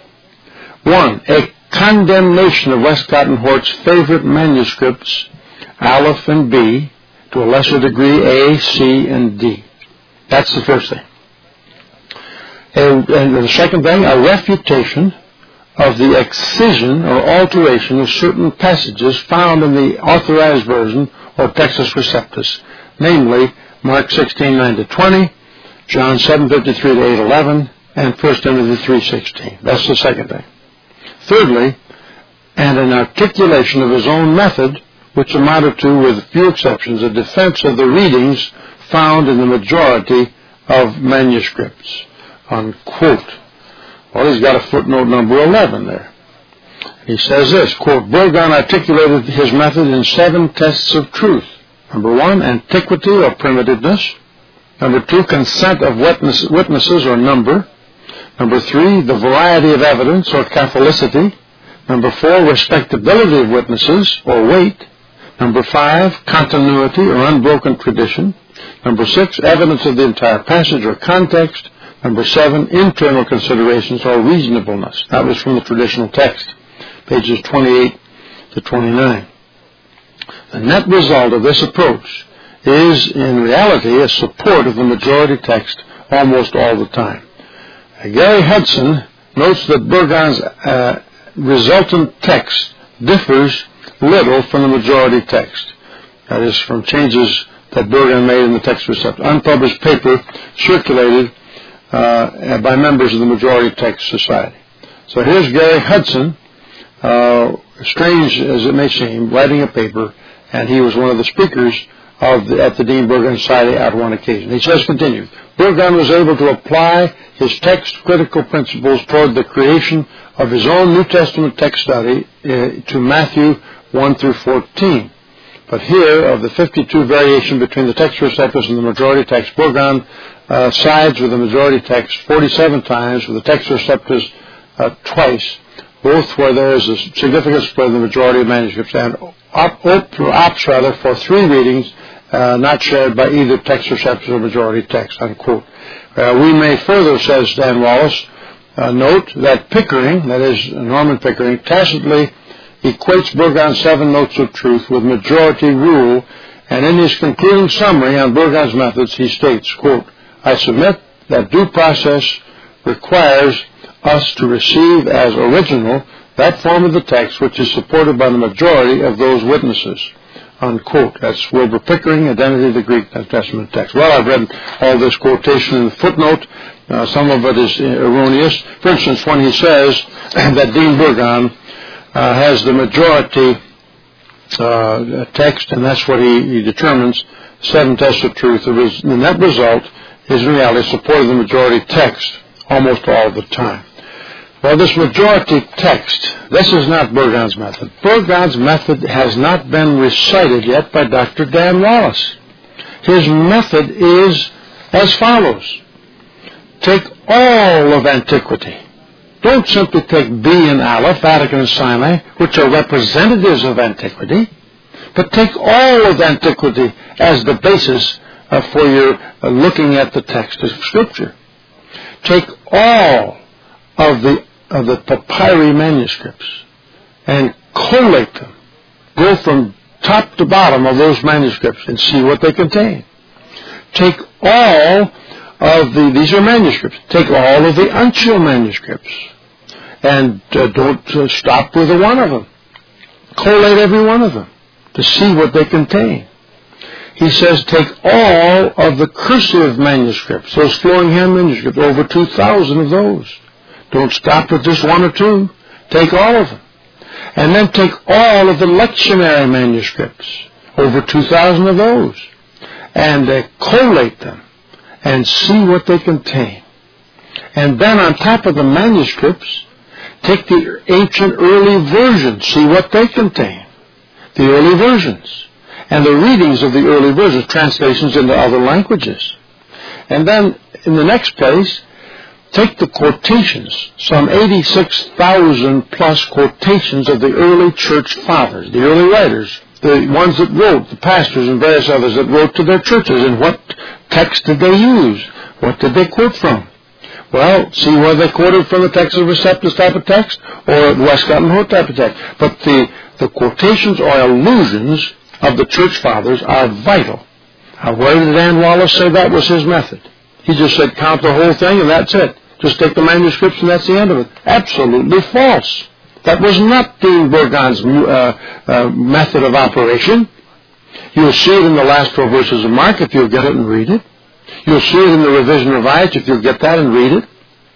1, a condemnation of Westcott and Hort's favorite manuscripts, Aleph and B, to a lesser degree A, C, and D. That's the first thing. And the second thing, a refutation of the excision or alteration of certain passages found in the Authorized Version or Textus Receptus, namely Mark 16:9-20, John 7:53-8:11, and 1 Timothy 3:16. That's the second thing. Thirdly, and an articulation of his own method, which amounted to, with few exceptions, a defense of the readings found in the majority of manuscripts. Unquote. Well, he's got a footnote number 11 there. He says this, quote, Burgon articulated his method in 7 tests of truth. Number 1, antiquity or primitiveness. Number 2, consent of witnesses or number. Number 3, the variety of evidence or catholicity. Number 4, respectability of witnesses or weight. Number 5, continuity or unbroken tradition. Number 6, evidence of the entire passage or context. Number 7, internal considerations or reasonableness. That was from the traditional text, pages 28-29. The net result of this approach is, in reality, a support of the majority text almost all the time. Gary Hudson notes that Burgon's resultant text differs little from the majority text. That is, from changes that Burgon made in the Textus Receptus. Unpublished paper circulated by members of the Majority Text Society. So here's Gary Hudson, strange as it may seem, writing a paper, and he was one of the speakers at the Dean Burgon Society at one occasion. He says, continue, Burgon was able to apply his text-critical principles toward the creation of his own New Testament text study to Matthew 1-14. But here, of the 52 variation between the Textus Receptus and the majority text, Burgon sides with the majority text 47 times, with the Textus Receptus twice, both where there is a significant spread in the majority of manuscripts, and opts for 3 readings not shared by either Textus Receptus or majority text, unquote. We may further, says Dan Wallace, note that Pickering, that is Norman Pickering, tacitly equates Burgon's 7 notes of truth with majority rule, and in his concluding summary on Burgon's methods, he states, quote, I submit that due process requires us to receive as original that form of the text which is supported by the majority of those witnesses, unquote. That's Wilbur Pickering, Identity of the Greek Testament Text. Well, I've read all this quotation in the footnote. Some of it is erroneous. For instance, when he says that Dean Burgon has the majority text, and that's what he determines, 7 tests of truth, the net result is in reality supporting the majority text almost all the time. Well, this majority text, this is not Burgon's method. Burgon's method has not been recited yet by Dr. Dan Wallace. His method is as follows. Take all of antiquity. Don't simply take B and Aleph, Vatican and Sinai, which are representatives of antiquity, but take all of antiquity as the basis for your looking at the text of Scripture. Take all of the papyri manuscripts and collate them. Go from top to bottom of those manuscripts and see what they contain. Take all of these are manuscripts. Take all of the uncial manuscripts and don't stop with one of them. Collate every one of them to see what they contain. He says take all of the cursive manuscripts, those flowing hand manuscripts, over 2,000 of those. Don't stop with just 1 or 2. Take all of them. And then take all of the lectionary manuscripts, over 2,000 of those, and collate them and see what they contain. And then on top of the manuscripts, take the ancient early versions, see what they contain, the early versions, and the readings of the early versions, translations into other languages. And then, in the next place, take the quotations, some 86,000 plus quotations of the early church fathers, the early writers, the ones that wrote, the pastors and various others that wrote to their churches. And what text did they use? What did they quote from? Well, see whether they quoted from the Textus Receptus type of text or Westcott and Hort type of text. But the quotations or allusions of the church fathers are vital. Now, where did Dan Wallace say that was his method? He just said count the whole thing and that's it. Just take the manuscripts and that's the end of it. Absolutely false. That was not Dean Burgon's method of operation. You'll see it in the last 12 verses of Mark if you'll get it and read it. You'll see it in the Revision Revised if you'll get that and read it.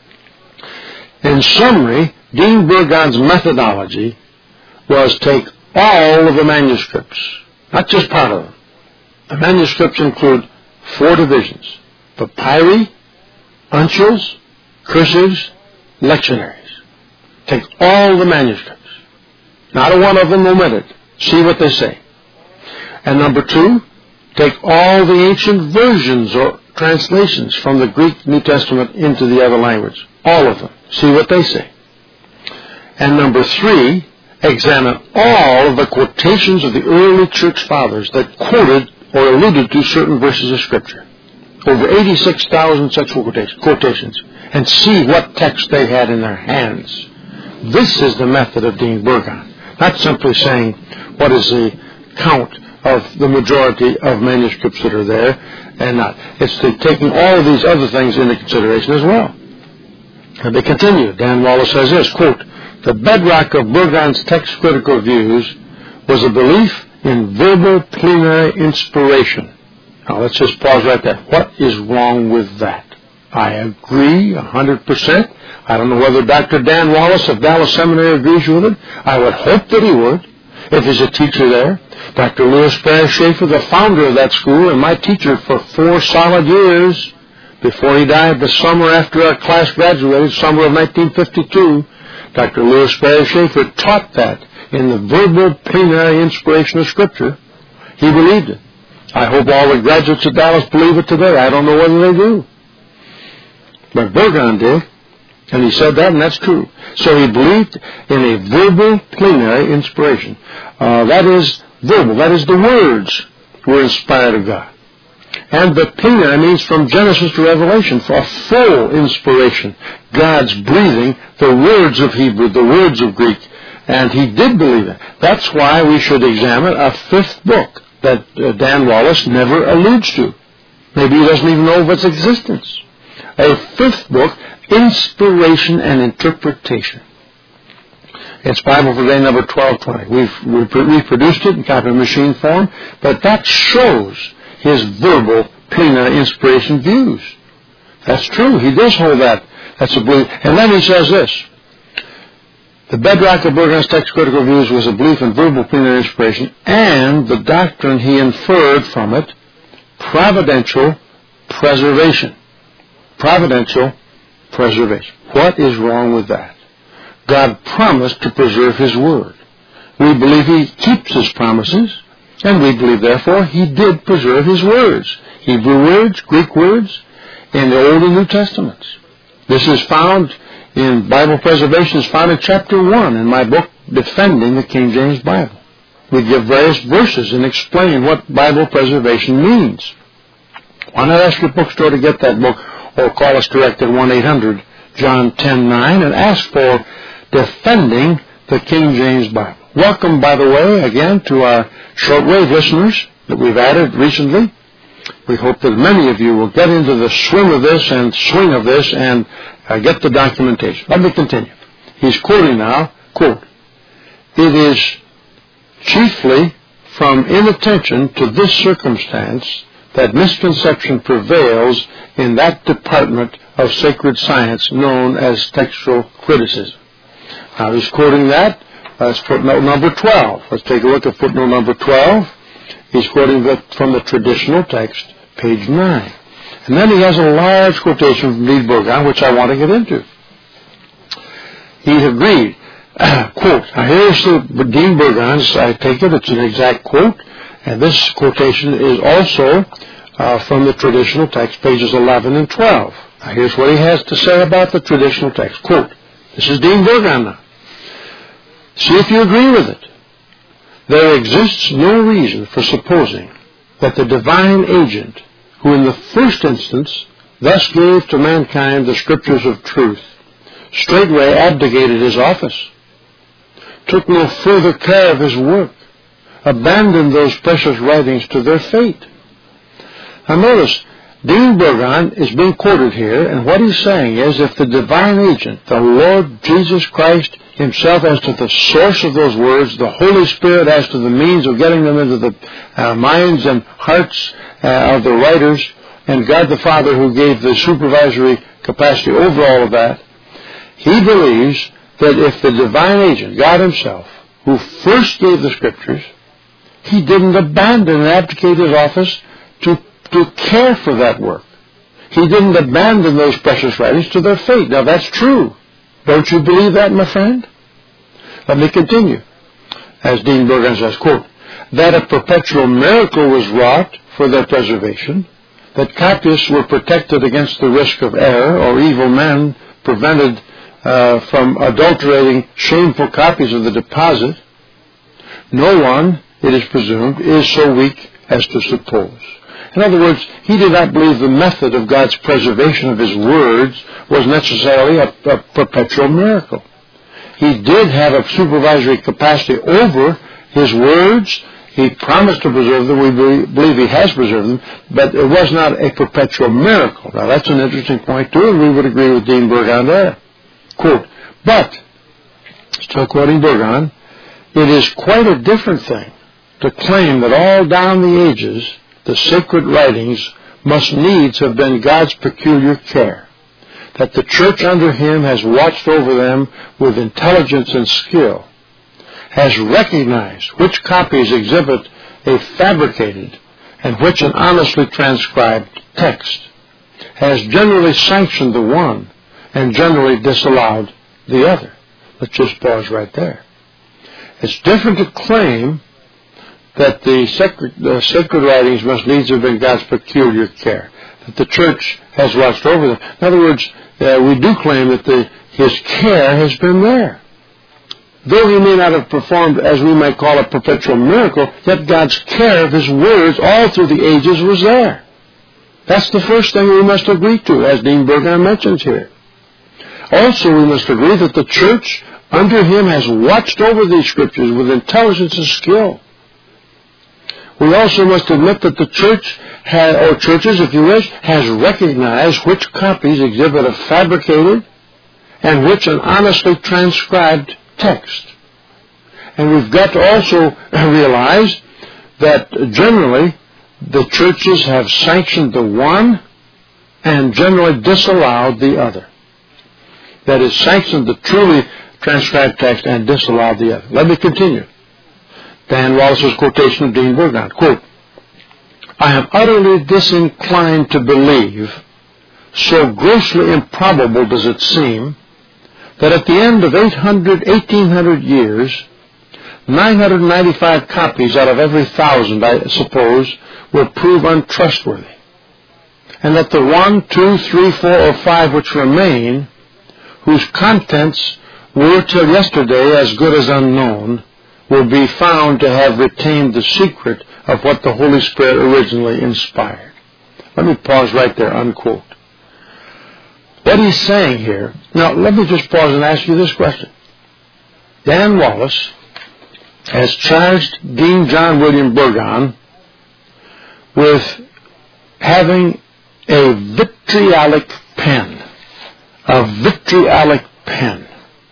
In summary, Dean Burgon's methodology was take all of the manuscripts, not just part of them. The manuscripts include 4 divisions: papyri, uncials, cursives, lectionaries. Take all the manuscripts. Not a one of them omitted. See what they say. And number 2, take all the ancient versions or translations from the Greek New Testament into the other language. All of them. See what they say. And number 3, examine all of the quotations of the early church fathers that quoted or alluded to certain verses of Scripture. Over 86,000 such quotations. And see what text they had in their hands. This is the method of Dean Burgon. Not simply saying what is the count of the majority of manuscripts that are there and not. It's taking all of these other things into consideration as well. And they continue. Dan Wallace says this, quote, the bedrock of Burgon's text critical views was a belief in verbal plenary inspiration. Now let's just pause right there. What is wrong with that? I agree 100%. I don't know whether Dr. Dan Wallace of Dallas Seminary agrees with it. I would hope that he would, if he's a teacher there. Dr. Lewis Parrish Schaefer, the founder of that school, and my teacher for 4 solid years before he died the summer after our class graduated, summer of 1952, Dr. Lewis Parrish Schaefer taught that in the verbal plenary inspiration of Scripture. He believed it. I hope all the graduates of Dallas believe it today. I don't know whether they do. But Burgon did, and he said that, and that's true. So he believed in a verbal plenary inspiration. That is verbal. That is the words were inspired of God. And the plenary means from Genesis to Revelation, for a full inspiration. God's breathing the words of Hebrew, the words of Greek. And he did believe it. That's why we should examine a 5th book that Dan Wallace never alludes to. Maybe he doesn't even know of its existence. A 5th book, Inspiration and Interpretation. It's Bible for Day number 1220. We've produced it in copy machine form, but that shows his verbal plenary inspiration views. That's true. He does hold that. That's a belief. And then he says this. The bedrock of Burgon's text critical views was a belief in verbal plenary inspiration and the doctrine he inferred from it, providential preservation. Providential preservation. What is wrong with that? God promised to preserve His Word. We believe He keeps His promises, and we believe, therefore, He did preserve His words. Hebrew words, Greek words, in the Old and New Testaments. This is found in Bible preservation, is found in chapter 1 in my book, Defending the King James Bible. We give various verses and explain what Bible preservation means. Why not ask your bookstore to get that book, or call us direct at 1-800-JOHN 10-9 and ask for Defending the King James Bible. Welcome, by the way, again to our shortwave listeners that we've added recently. We hope that many of you will get into the swing of this and get the documentation. Let me continue. He's quoting now, quote, it is chiefly from inattention to this circumstance that misconception prevails in that department of sacred science known as textual criticism. Now he's quoting that. That's footnote number 12. Let's take a look at footnote number 12. He's quoting from the traditional text, page 9. And then he has a large quotation from Dean Burgon, which I want to get into. He agreed, quote, now here's the Dean Burgon's, I take it, it's an exact quote, And this quotation is also from the traditional text, pages 11 and 12. Now here's what he has to say about the traditional text. Quote, this is Dean Burgon now. See if you agree with it. There exists no reason for supposing that the divine agent, who in the first instance thus gave to mankind the scriptures of truth, straightway abdicated his office, took no further care of his work, abandoned those precious writings to their fate. Now notice, Dean Burgon is being quoted here, and what he's saying is if the divine agent, the Lord Jesus Christ himself as to the source of those words, the Holy Spirit as to the means of getting them into the minds and hearts of the writers, and God the Father who gave the supervisory capacity over all of that, he believes that if the divine agent, God himself, who first gave the scriptures, he didn't abandon and abdicate his office to care for that work. He didn't abandon those precious writings to their fate. Now that's true. Don't you believe that, my friend? Let me continue. As Dean Burgon says, quote, that a perpetual miracle was wrought for their preservation, that copyists were protected against the risk of error or evil men prevented from adulterating shameful copies of the deposit, no one, it is presumed, is so weak as to suppose. In other words, he did not believe the method of God's preservation of his words was necessarily a perpetual miracle. He did have a supervisory capacity over his words. He promised to preserve them. We believe he has preserved them, but it was not a perpetual miracle. Now that's an interesting point too, and we would agree with Dean Burgon there. Quote, but, still quoting Burgon, it is quite a different thing to claim that all down the ages the sacred writings must needs have been God's peculiar care, that the church under him has watched over them with intelligence and skill, has recognized which copies exhibit a fabricated and which an honestly transcribed text, has generally sanctioned the one and generally disallowed the other. Let's just pause right there. It's different to claim that the sacred writings must needs have been God's peculiar care, that the church has watched over them. In other words, we do claim that his care has been there. Though he may not have performed, as we might call a perpetual miracle, yet God's care of his words all through the ages was there. That's the first thing we must agree to, as Dean Burgon mentions here. Also, we must agree that the church under him has watched over these scriptures with intelligence and skill. We also must admit that the church, or churches, if you wish, has recognized which copies exhibit a fabricated and which an honestly transcribed text. And we've got to also realize that generally the churches have sanctioned the one and generally disallowed the other. That is, sanctioned the truly transcribed text and disallowed the other. Let me continue. Dan Wallace's quotation of Dean Burgon, quote, I am utterly disinclined to believe, so grossly improbable does it seem, that at the end of 1800 years, 995 copies out of every 1,000, I suppose, will prove untrustworthy, and that the 1, 2, 3, 4, or 5 which remain, whose contents were till yesterday as good as unknown, will be found to have retained the secret of what the Holy Spirit originally inspired. Let me pause right there, unquote. What he's saying here, now let me just pause and ask you this question. Dan Wallace has charged Dean John William Burgon with having a vitriolic pen. A vitriolic pen.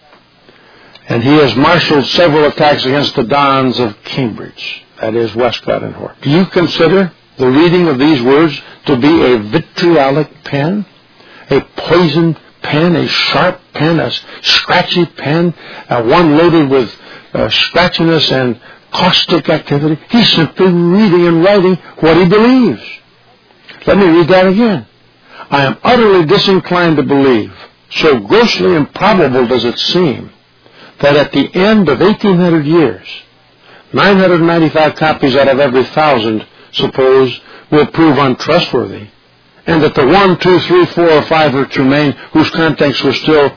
And he has marshaled several attacks against the dons of Cambridge, that is, Westcott and Hort. Do you consider the reading of these words to be a vitriolic pen? A poisoned pen, a sharp pen, a scratchy pen, one loaded with scratchiness and caustic activity? He's simply reading and writing what he believes. Let me read that again. I am utterly disinclined to believe, so grossly improbable does it seem, that at the end of 1800 years, 995 copies out of every 1,000, suppose, will prove untrustworthy, and that the 1, 2, 3, 4, or 5 which remain, whose contents were till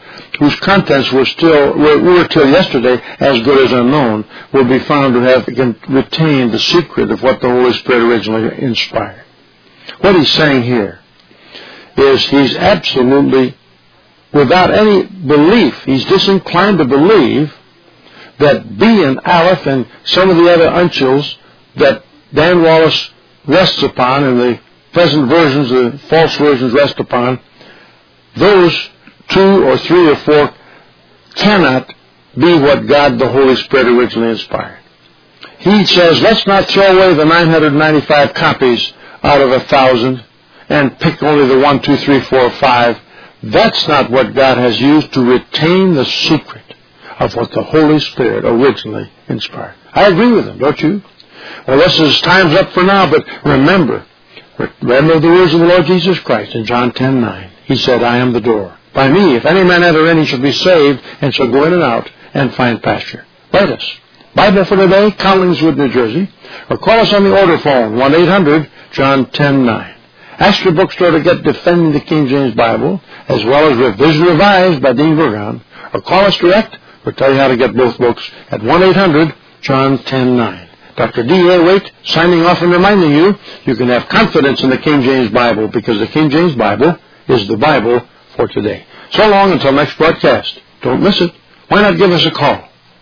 yesterday as good as unknown, will be found to have retained the secret of what the Holy Spirit originally inspired. What he's saying here is he's absolutely, without any belief, he's disinclined to believe that B and Aleph and some of the other uncials that Dan Wallace rests upon and the present versions, the false versions rest upon, those 2 or 3 or 4 cannot be what God the Holy Spirit originally inspired. He says, let's not throw away the 995 copies out of 1,000 and pick only the 1, 2, 3, 4, 5. That's not what God has used to retain the secret of what the Holy Spirit originally inspired. I agree with him, don't you? Well, this is time's up for now, but remember the words of the Lord Jesus Christ in John 10:9. He said, I am the door. By me, if any man enter in, he shall be saved, and shall go in and out and find pasture. Write us. Bible for Today, Collingswood, New Jersey, or call us on the order phone, 1-800-JOHN 10-9. Ask your bookstore to get Defending the King James Bible, as well as Revision Revised by Dean Burgon, or call us direct. We'll tell you how to get both books at 1-800-JOHN 10-9. Dr. D.A. Waite signing off and reminding you, you can have confidence in the King James Bible because the King James Bible is the Bible for today. So long until next broadcast. Don't miss it. Why not give us a call?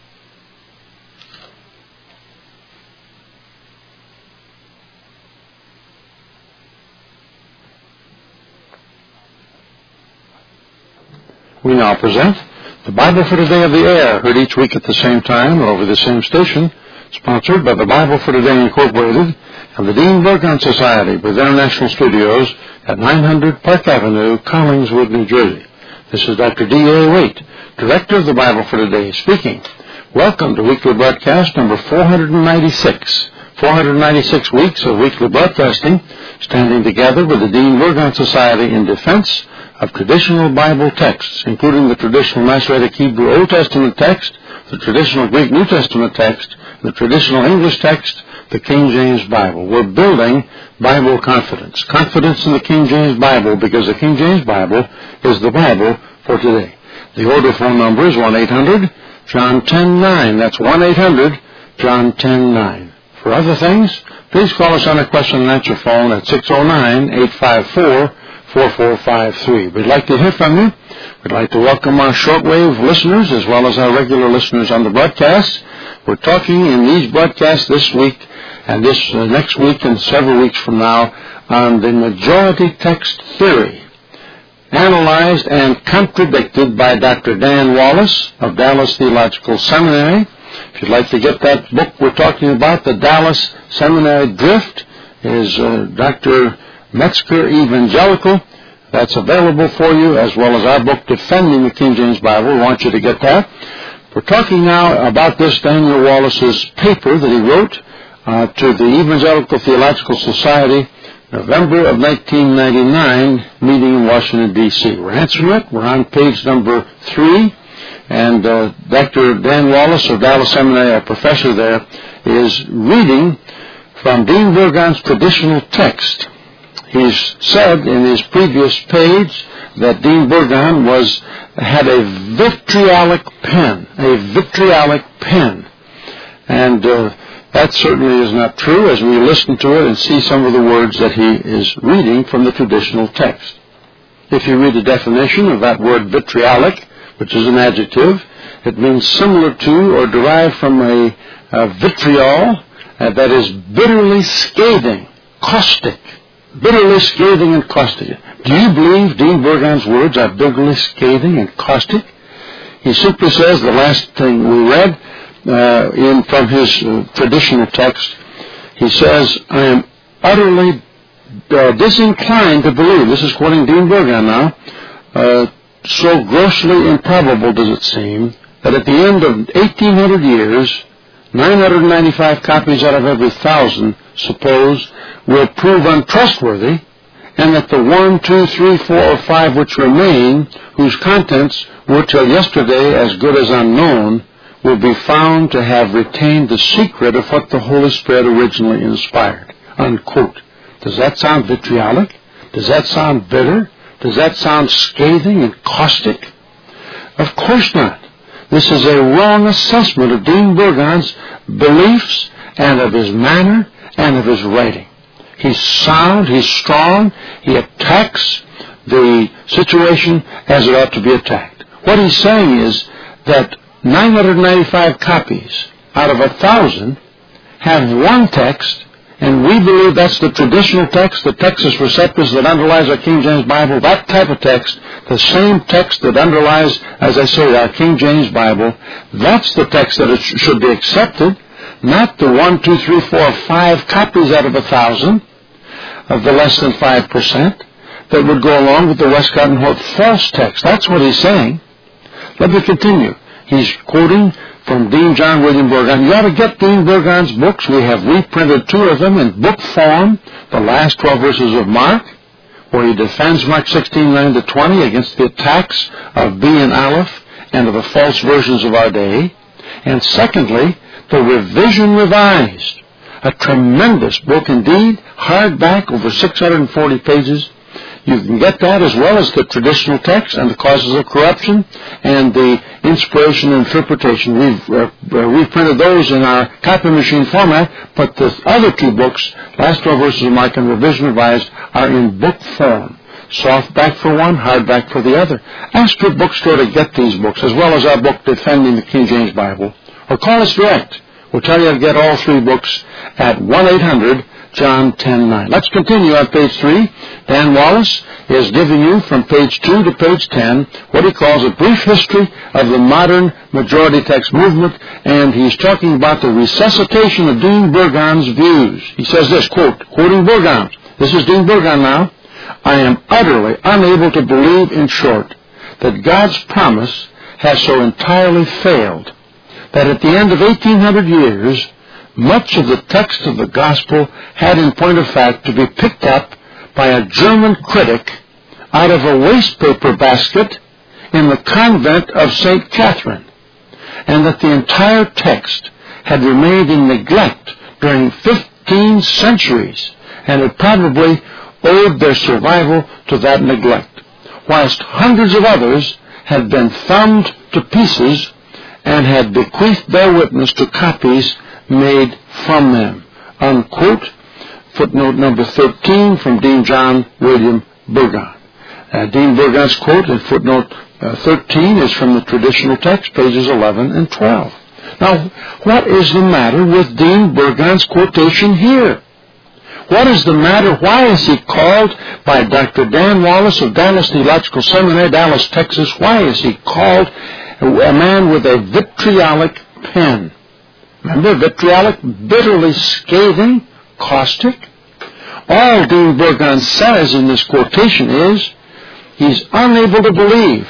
We now present the Bible for Today of the Air, heard each week at the same time or over the same station, sponsored by the Bible for Today Incorporated and the Dean Burgon Society with international studios at 900 Park Avenue, Collingswood, New Jersey. This is Dr. D.A. Waite, Director of the Bible for Today, speaking. Welcome to weekly broadcast number 496. 496 weeks of weekly broadcasting, standing together with the Dean Burgon Society in defense of traditional Bible texts, including the traditional Masoretic Hebrew Old Testament text, the traditional Greek New Testament text, the traditional English text, the King James Bible. We're building Bible confidence. Confidence in the King James Bible because the King James Bible is the Bible for today. The order phone number is 1-800-JOHN 10-9. That's 1-800-JOHN 10-9. For other things, please call us on a question and answer phone at 609-854-4453. We'd like to hear from you. We'd like to welcome our shortwave listeners as well as our regular listeners on the broadcast. We're talking in these broadcasts this week and this next week and several weeks from now on the majority text theory, analyzed and contradicted by Dr. Dan Wallace of Dallas Theological Seminary. If you'd like to get that book we're talking about, The Dallas Seminary Drift, is Dr. Metzger Evangelical. That's available for you, as well as our book, Defending the King James Bible. We want you to get that. We're talking now about this Daniel Wallace's paper that he wrote to the Evangelical Theological Society, November of 1999, meeting in Washington, D.C. We're answering it. We're on page number 3. And Dr. Dan Wallace of Dallas Seminary, a professor there, is reading from Dean Burgon's traditional text. He's said in his previous page that Dean Burgon had a vitriolic pen, And that certainly is not true as we listen to it and see some of the words that he is reading from the traditional text. If you read the definition of that word vitriolic, which is an adjective, it means similar to or derived from a vitriol that is bitterly scathing, caustic. Bitterly scathing and caustic. Do you believe Dean Burgon's words are bitterly scathing and caustic? He simply says, the last thing we read from his traditional text, he says, I am utterly disinclined to believe, this is quoting Dean Burgon now, so grossly improbable does it seem that at the end of 1,800 years, 995 copies out of every 1,000, suppose, will prove untrustworthy, and that the 1, 2, 3, 4, or 5 which remain, whose contents were till yesterday as good as unknown, will be found to have retained the secret of what the Holy Spirit originally inspired. Unquote. Does that sound vitriolic? Does that sound bitter? Does that sound scathing and caustic? Of course not. This is a wrong assessment of Dean Burgon's beliefs and of his manner and of his writing. He's sound, he's strong, he attacks the situation as it ought to be attacked. What he's saying is that 995 copies out of 1,000 have one text, and we believe that's the traditional text, the Textus Receptus that underlies our King James Bible, that type of text, the same text that underlies, as I say, our King James Bible. That's the text that should be accepted, not the 1, 2, 3, 4, 5 copies out of 1,000 of the less than 5% that would go along with the Westcott and Hort false text. That's what he's saying. Let me continue. He's quoting from Dean John William Burgon. You ought to get Dean Burgon's books. We have reprinted 2 of them in book form, the last 12 verses of Mark, where he defends Mark 16:9-20 against the attacks of B and Aleph and of the false versions of our day. And secondly, the Revision Revised, a tremendous book indeed, hardback, over 640 pages. You can get that as well as the traditional text and the causes of corruption and the inspiration and interpretation. We've reprinted those in our copy machine format, but the other 2 books, Last 12 Verses of Mark and Revision Revised, are in book form. Softback for one, hardback for the other. Ask your bookstore to get these books, as well as our book Defending the King James Bible. Or call us direct. We'll tell you to get all 3 books at 1-800-JOHN 10-9. Let's continue on page 3. Dan Wallace is giving you from page 2 to page 10 what he calls a brief history of the modern majority text movement, and he's talking about the resuscitation of Dean Burgon's views. He says this, quote, quoting Burgon, this is Dean Burgon now, I am utterly unable to believe, in short, that God's promise has so entirely failed that at the end of 1,800 years, much of the text of the gospel had in point of fact to be picked up by a German critic out of a wastepaper basket in the convent of St. Catherine, and that the entire text had remained in neglect during 15 centuries, and had probably owed their survival to that neglect, whilst hundreds of others had been thumbed to pieces and had bequeathed their witness to copies made from them. Unquote. Footnote number 13 from Dean John William Burgon. Dean Burgon's quote in footnote 13 is from the traditional text, pages 11 and 12. Now, what is the matter with Dean Burgon's quotation here? What is the matter? Why is he called by Dr. Dan Wallace of Dallas Theological Seminary, Dallas, Texas? Why is he called a man with a vitriolic pen? Remember, vitriolic, bitterly scathing, caustic. All Dean Burgon says in this quotation is he's unable to believe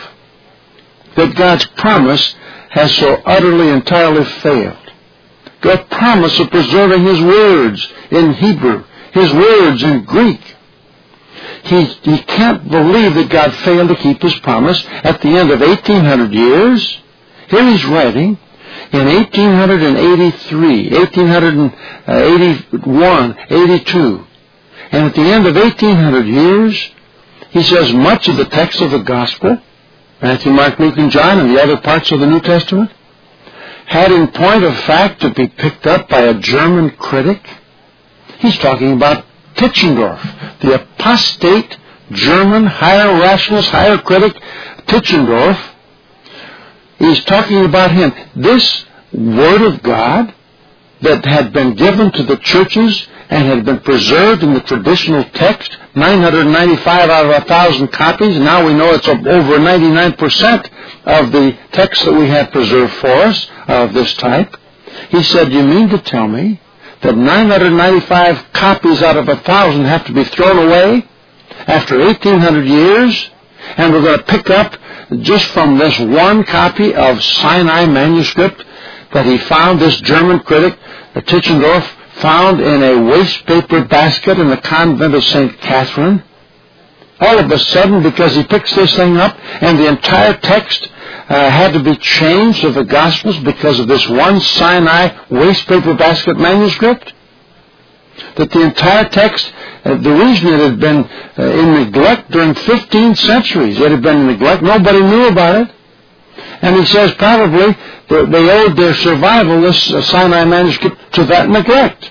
that God's promise has so utterly, entirely failed. God's promise of preserving His words in Hebrew, His words in Greek. He can't believe that God failed to keep His promise at the end of 1,800 years. Here he's writing in 1883, 1881, 82. And at the end of 1,800 years, he says much of the text of the gospel, Matthew, Mark, Luke, and John, and the other parts of the New Testament, had in point of fact to be picked up by a German critic. He's talking about Tischendorf, the apostate German higher rationalist, higher critic, Tischendorf. He's talking about him. This Word of God that had been given to the churches and had been preserved in the traditional text, 995 out of 1,000 copies. Now we know it's over 99% of the text that we have preserved for us of this type. He said, you mean to tell me that 995 copies out of 1,000 have to be thrown away after 1,800 years, and we're going to pick up just from this one copy of Sinai manuscript that he found, this German critic, Tischendorf, found in a wastepaper basket in the convent of St. Catherine? All of a sudden, because he picks this thing up and the entire text had to be changed of the Gospels because of this one Sinai waste paper basket manuscript? That the entire text, the reason it had been in neglect during 15 centuries, it had been in neglect, nobody knew about it. And he says probably that they owed their survival, this Sinai manuscript, to that neglect.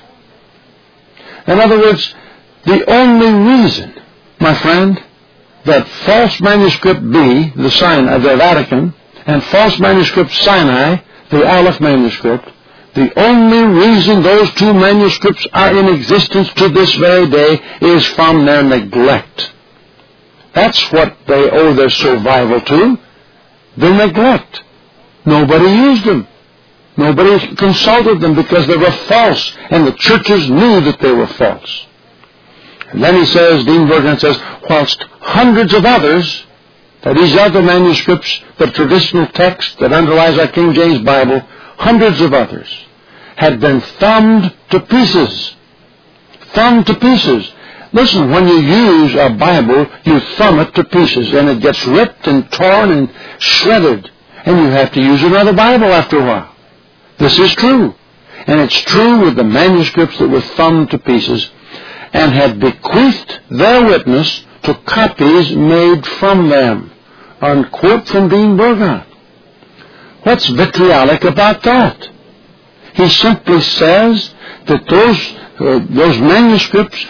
In other words, the only reason, my friend, that false manuscript B, the Vatican, and false manuscript Sinai, the Aleph manuscript, the only reason those two manuscripts are in existence to this very day is from their neglect. That's what they owe their survival to, the neglect. Nobody used them. Nobody consulted them because they were false, and the churches knew that they were false. And then he says, Dean Burgon says, whilst hundreds of others, that these other manuscripts, the traditional text that underlies our King James Bible, hundreds of others had been thumbed to pieces. Thumbed to pieces. Listen, when you use a Bible, you thumb it to pieces, and it gets ripped and torn and shredded, and you have to use another Bible after a while. This is true. And it's true with the manuscripts that were thumbed to pieces and had bequeathed their witness to copies made from them. Unquote from Dean Burgon. What's vitriolic about that? He simply says that those manuscripts,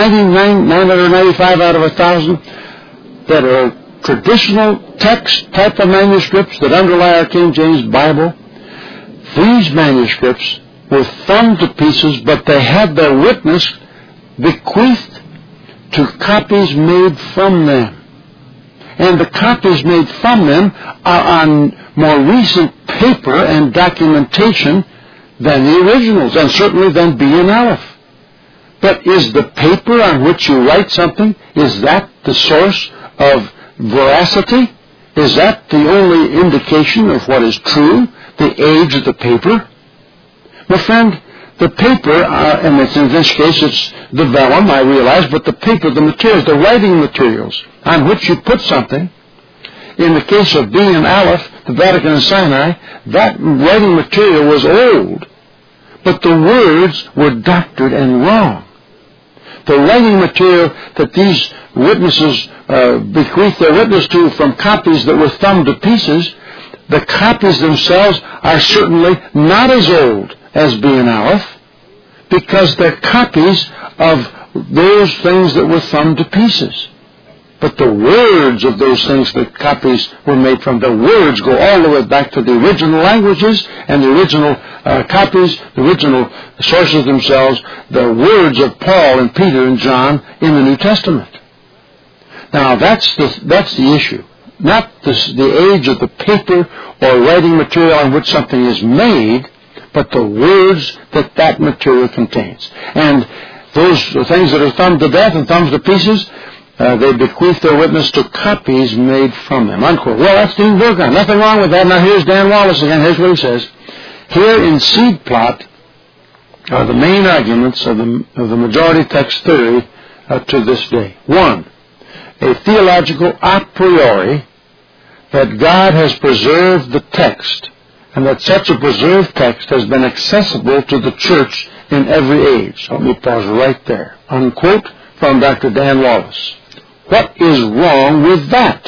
995 out of 1,000, that are traditional text type of manuscripts that underlie our King James Bible, these manuscripts were thumbed to pieces, but they had their witness bequeathed to copies made from them. And the copies made from them are on more recent paper and documentation than the originals, and certainly than B and Aleph. But is the paper on which you write something, is that the source of veracity? Is that the only indication of what is true, the age of the paper? My friend, the paper, and in this case it's the vellum, I realize, but the paper, the materials, the writing materials on which you put something, in the case of B and Aleph, the Vatican and Sinai, that writing material was old, but the words were doctored and wrong. The writing material that these witnesses bequeathed their witness to from copies that were thumbed to pieces, the copies themselves are certainly not as old as B and Aleph, because they're copies of those things that were thumbed to pieces. But the words of those things that copies were made from, the words go all the way back to the original languages and the original copies, the original sources themselves, the words of Paul and Peter and John in the New Testament. Now that's the issue. Not the age of the paper or writing material on which something is made, but the words that material contains. And those things that are thumbed to death and thumbed to pieces, they bequeath their witness to copies made from them. Unquote. Well, that's Dean Burgon. Nothing wrong with that. Now here's Dan Wallace again. Here's what he says. Here in Seed Plot are the main arguments of the majority text theory to this day. 1, a theological a priori that God has preserved the text, and that such a preserved text has been accessible to the church in every age. Let me pause right there. Unquote from Dr. Dan Wallace. What is wrong with that?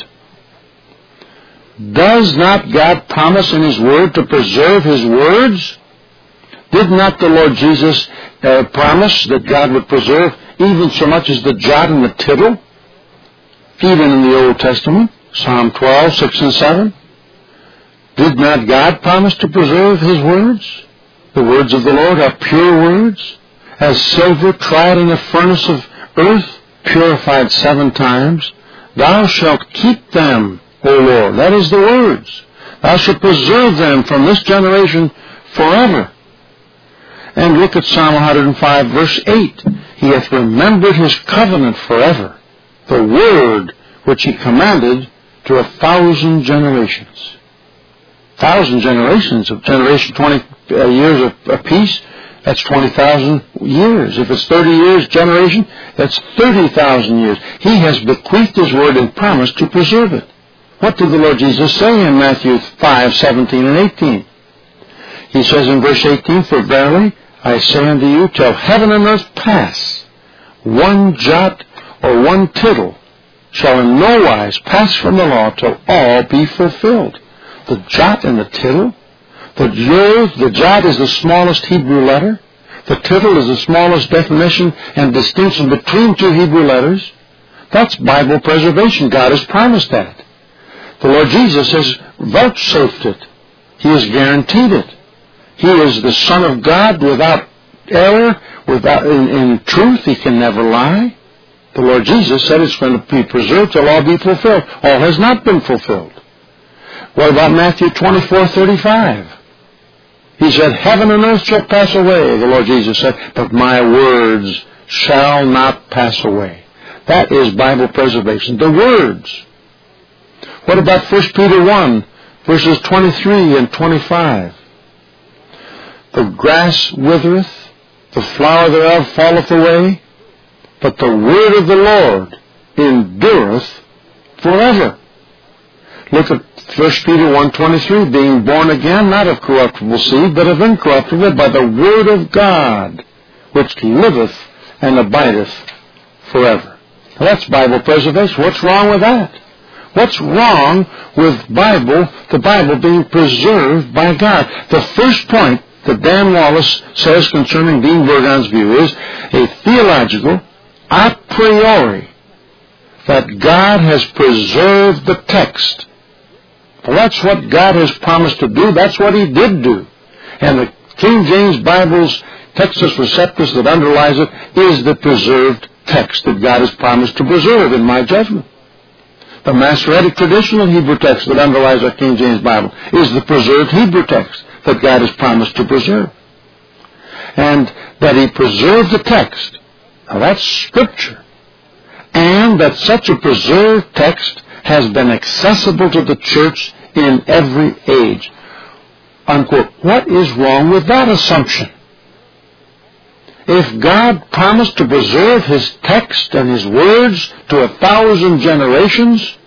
Does not God promise in His Word to preserve His words? Did not the Lord Jesus promise that God would preserve even so much as the jot and the tittle? Even in the Old Testament, Psalm 12, 6 and 7. Did not God promise to preserve His words? The words of the Lord are pure words, as silver tried in a furnace of earth, purified 7 times. Thou shalt keep them, O Lord. That is the words. Thou shalt preserve them from this generation forever. And look at Psalm 105, verse 8. He hath remembered His covenant forever, the word which He commanded to 1,000 generations. 1,000 generations, of generation 20 years of peace, that's 20,000 years. If it's 30 years generation, that's 30,000 years. He has bequeathed His word and promised to preserve it. What did the Lord Jesus say in Matthew 5:17 and 18? He says in verse 18, "For verily I say unto you, till heaven and earth pass, one jot or one tittle shall in no wise pass from the law till all be fulfilled." The jot and the tittle. The jot is the smallest Hebrew letter. The tittle is the smallest definition and distinction between two Hebrew letters. That's Bible preservation. God has promised that. The Lord Jesus has vouchsafed it. He has guaranteed it. He is the Son of God without error, in truth. He can never lie. The Lord Jesus said it's going to be preserved till all be fulfilled. All has not been fulfilled. What about Matthew 24:35? He said, "Heaven and earth shall pass away," the Lord Jesus said, "but my words shall not pass away." That is Bible preservation. The words. What about 1 Peter 1, verses 23 and 25? "The grass withereth, the flower thereof falleth away, but the word of the Lord endureth forever." Look at 1 Peter 1:23, "Being born again, not of corruptible seed, but of incorruptible, by the word of God, which liveth and abideth forever." Now that's Bible preservation. What's wrong with that? What's wrong with the Bible being preserved by God? The first point that Dan Wallace says concerning Dean Burgon's view is a theological a priori that God has preserved the text. Well, that's what God has promised to do. That's what He did do. And the King James Bible's Textus Receptus that underlies it is the preserved text that God has promised to preserve, in my judgment. The Masoretic traditional Hebrew text that underlies our King James Bible is the preserved Hebrew text that God has promised to preserve. And that He preserved the text. Now that's Scripture. And that such a preserved text has been accessible to the church in every age. Unquote. What is wrong with that assumption? If God promised to preserve His text and His words to 1,000 generations,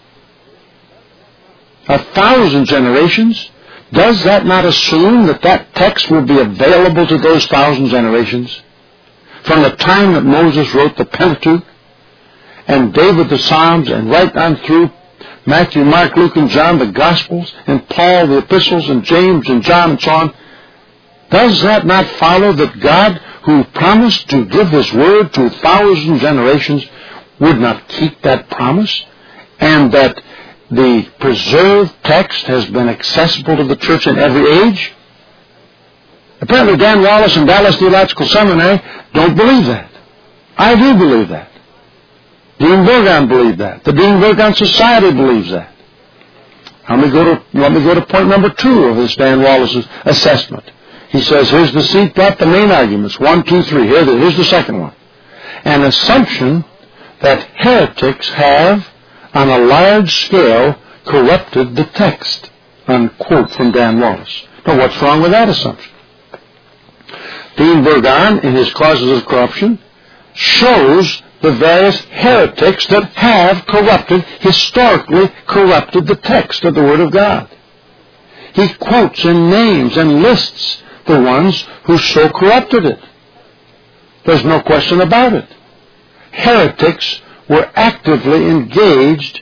does that not assume that that text will be available to those 1,000 generations? From the time that Moses wrote the Pentateuch, and David the Psalms, and right on through Matthew, Mark, Luke, and John, the Gospels, and Paul, the Epistles, and James, and John, and so on, does that not follow that God, who promised to give His word to 1,000 generations, would not keep that promise? And that the preserved text has been accessible to the church in every age? Apparently Dan Wallace and Dallas Theological Seminary don't believe that. I do believe that. Dean Burgon believed that. The Dean Burgon Society believes that. Let me go to point number 2 of this Dan Wallace's assessment. He says, here's the seat plot, the main arguments. 1, 2, 3. Here's the second one. An assumption that heretics have, on a large scale, corrupted the text. Unquote from Dan Wallace. Now, what's wrong with that assumption? Dean Burgon, in his Causes of Corruption, shows the various heretics that have historically corrupted the text of the Word of God. He quotes and names and lists the ones who so corrupted it. There's no question about it. Heretics were actively engaged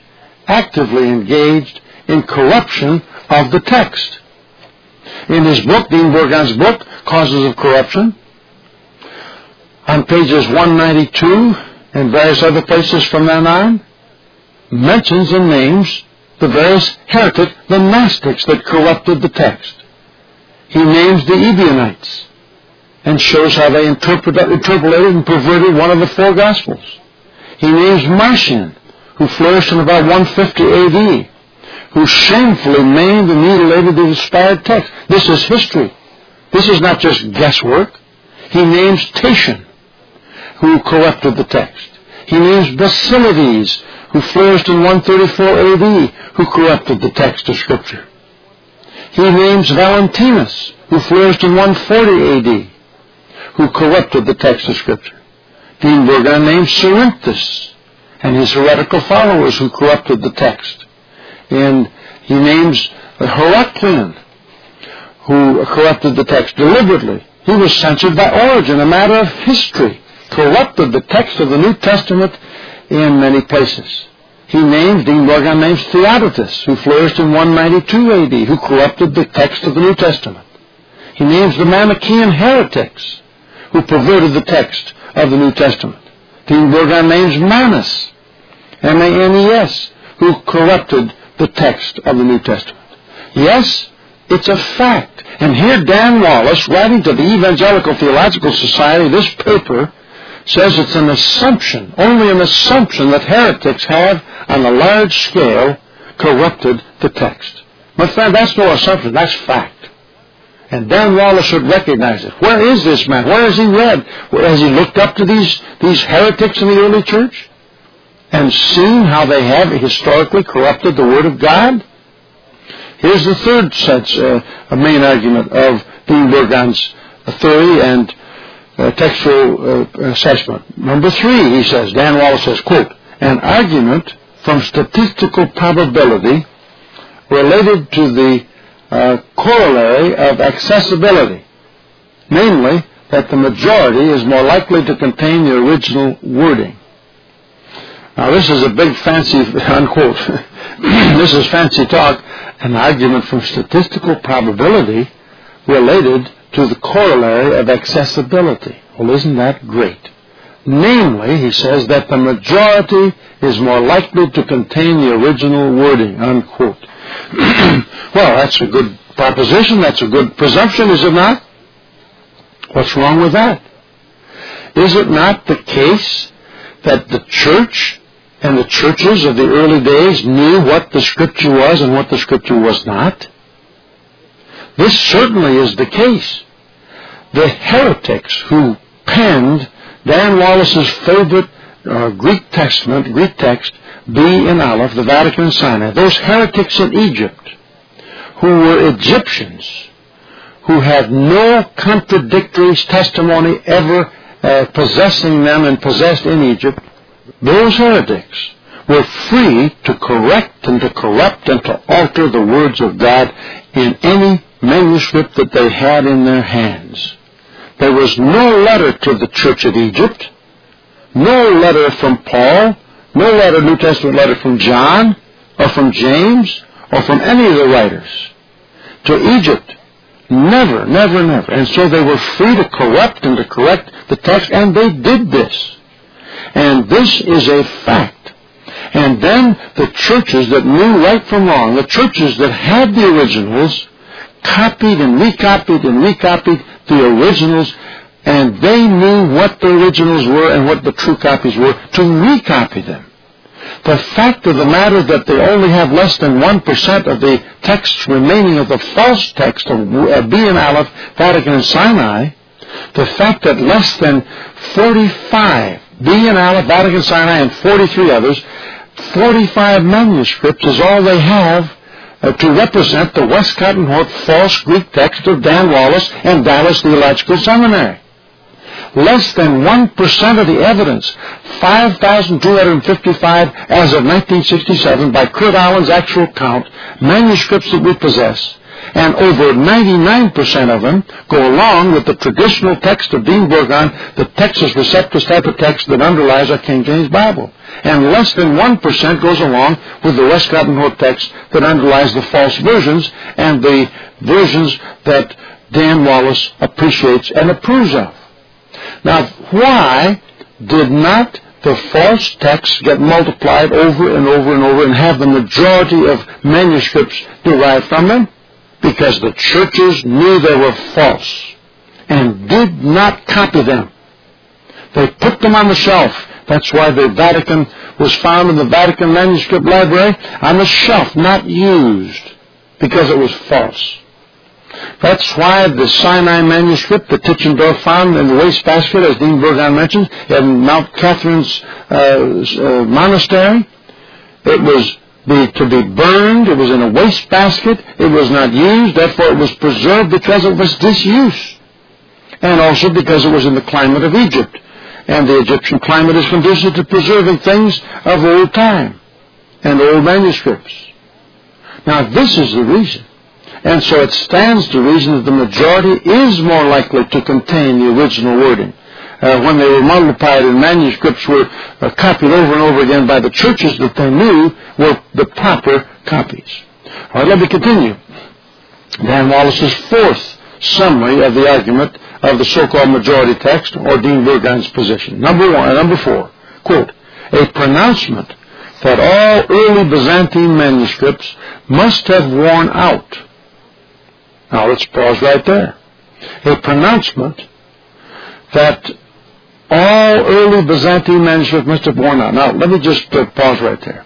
in corruption of the text. In his book, Dean Burgon's book, Causes of Corruption, on pages 192 and various other places from then on, mentions and names the various heretics, the Gnostics that corrupted the text. He names the Ebionites and shows how they interpolated and perverted one of the 4 Gospels. He names Marcion, who flourished in about 150 A.D., who shamefully maimed and mutilated the inspired text. This is history. This is not just guesswork. He names Tatian, who corrupted the text. He names Basilides, who flourished in 134 A.D., who corrupted the text of Scripture. He names Valentinus, who flourished in 140 A.D., who corrupted the text of Scripture. Dean Burgon names Cerinthus and his heretical followers who corrupted the text. And he names Heraclian, who corrupted the text deliberately. He was censored by Origen, a matter of history, corrupted the text of the New Testament in many places. Dean Burgon names Theodotus, who flourished in 192 A.D., who corrupted the text of the New Testament. He names the Manichaean heretics, who perverted the text of the New Testament. Dean Burgon names Manes, M-A-N-E-S, who corrupted the text of the New Testament. Yes, it's a fact. And here Dan Wallace, writing to the Evangelical Theological Society, this paper, says it's an assumption, only an assumption, that heretics have, on a large scale, corrupted the text. My friend, that's no assumption, that's fact. And Dan Wallace should recognize it. Where is this man? Where has he read? Where has he looked up to these heretics in the early church and seen how they have historically corrupted the Word of God? Here's the third a main argument of Dean Burgon's theory and textual assessment. Number 3, he says, Dan Wallace says, quote, an argument from statistical probability related to the corollary of accessibility, namely, that the majority is more likely to contain the original wording. Now, this is a big fancy, unquote, this is fancy talk, an argument from statistical probability related to the corollary of accessibility. Well, isn't that great? Namely, he says, that the majority is more likely to contain the original wording, unquote. Well, that's a good proposition. That's a good presumption, is it not? What's wrong with that? Is it not the case that the church and the churches of the early days knew what the Scripture was and what the Scripture was not? This certainly is the case. The heretics who penned Dan Wallace's favorite Greek text, B in Aleph, the Vatican and Sinai, those heretics in Egypt, who were Egyptians, who had no contradictory testimony ever possessing them and possessed in Egypt, those heretics were free to correct and to corrupt and to alter the words of God in any manuscript that they had in their hands. There was no letter to the church of Egypt, no letter from Paul, no New Testament letter from John or from James or from any of the writers to Egypt. Never, never, never. And so they were free to corrupt and to correct the text, and they did this. And this is a fact. And then the churches that knew right from wrong, the churches that had the originals, copied and recopied the originals, and they knew what the originals were and what the true copies were to recopy them. The fact of the matter that they only have less than 1% of the texts remaining of the false text of B and Aleph, Vatican and Sinai, the fact that less than 45 B and Aleph, Vatican, Sinai, and 43 others, 45 manuscripts is all they have to represent the Westcott and Hort false Greek text of Dan Wallace and Dallas Theological Seminary. Less than 1% of the evidence, 5,255 as of 1967 by Kurt Allen's actual count, manuscripts that we possess, and over 99% of them go along with the traditional text of Dean Burgon, the Textus Receptus type of text that underlies our King James Bible. And less than 1% goes along with the Westcott and Hort text that underlies the false versions and the versions that Dan Wallace appreciates and approves of. Now, why did not the false texts get multiplied over and over and over and have the majority of manuscripts derived from them? Because the churches knew they were false and did not copy them. They put them on the shelf. That's why the Vatican was found in the Vatican Manuscript Library on the shelf, not used, because it was false. That's why the Sinai manuscript that Tischendorf found in the wastebasket, as Dean Burgon mentioned, in Mount Catherine's monastery, it was to be burned. It was in a wastebasket. It was not used. Therefore, it was preserved because it was disuse. And also because it was in the climate of Egypt. And the Egyptian climate is conducive to preserving things of old time and old manuscripts. Now, this is the reason. And so it stands to reason that the majority is more likely to contain the original wording. When they were multiplied and manuscripts were copied over and over again by the churches that they knew were the proper copies. All right, let me continue. Dan Wallace's fourth summary of the argument of the so-called majority text, or Dean Burgon's position. Number 4, quote, a pronouncement that all early Byzantine manuscripts must have worn out. Now let's pause right there. A pronouncement that all early Byzantine manuscripts must have worn out. Now let me just pause right there.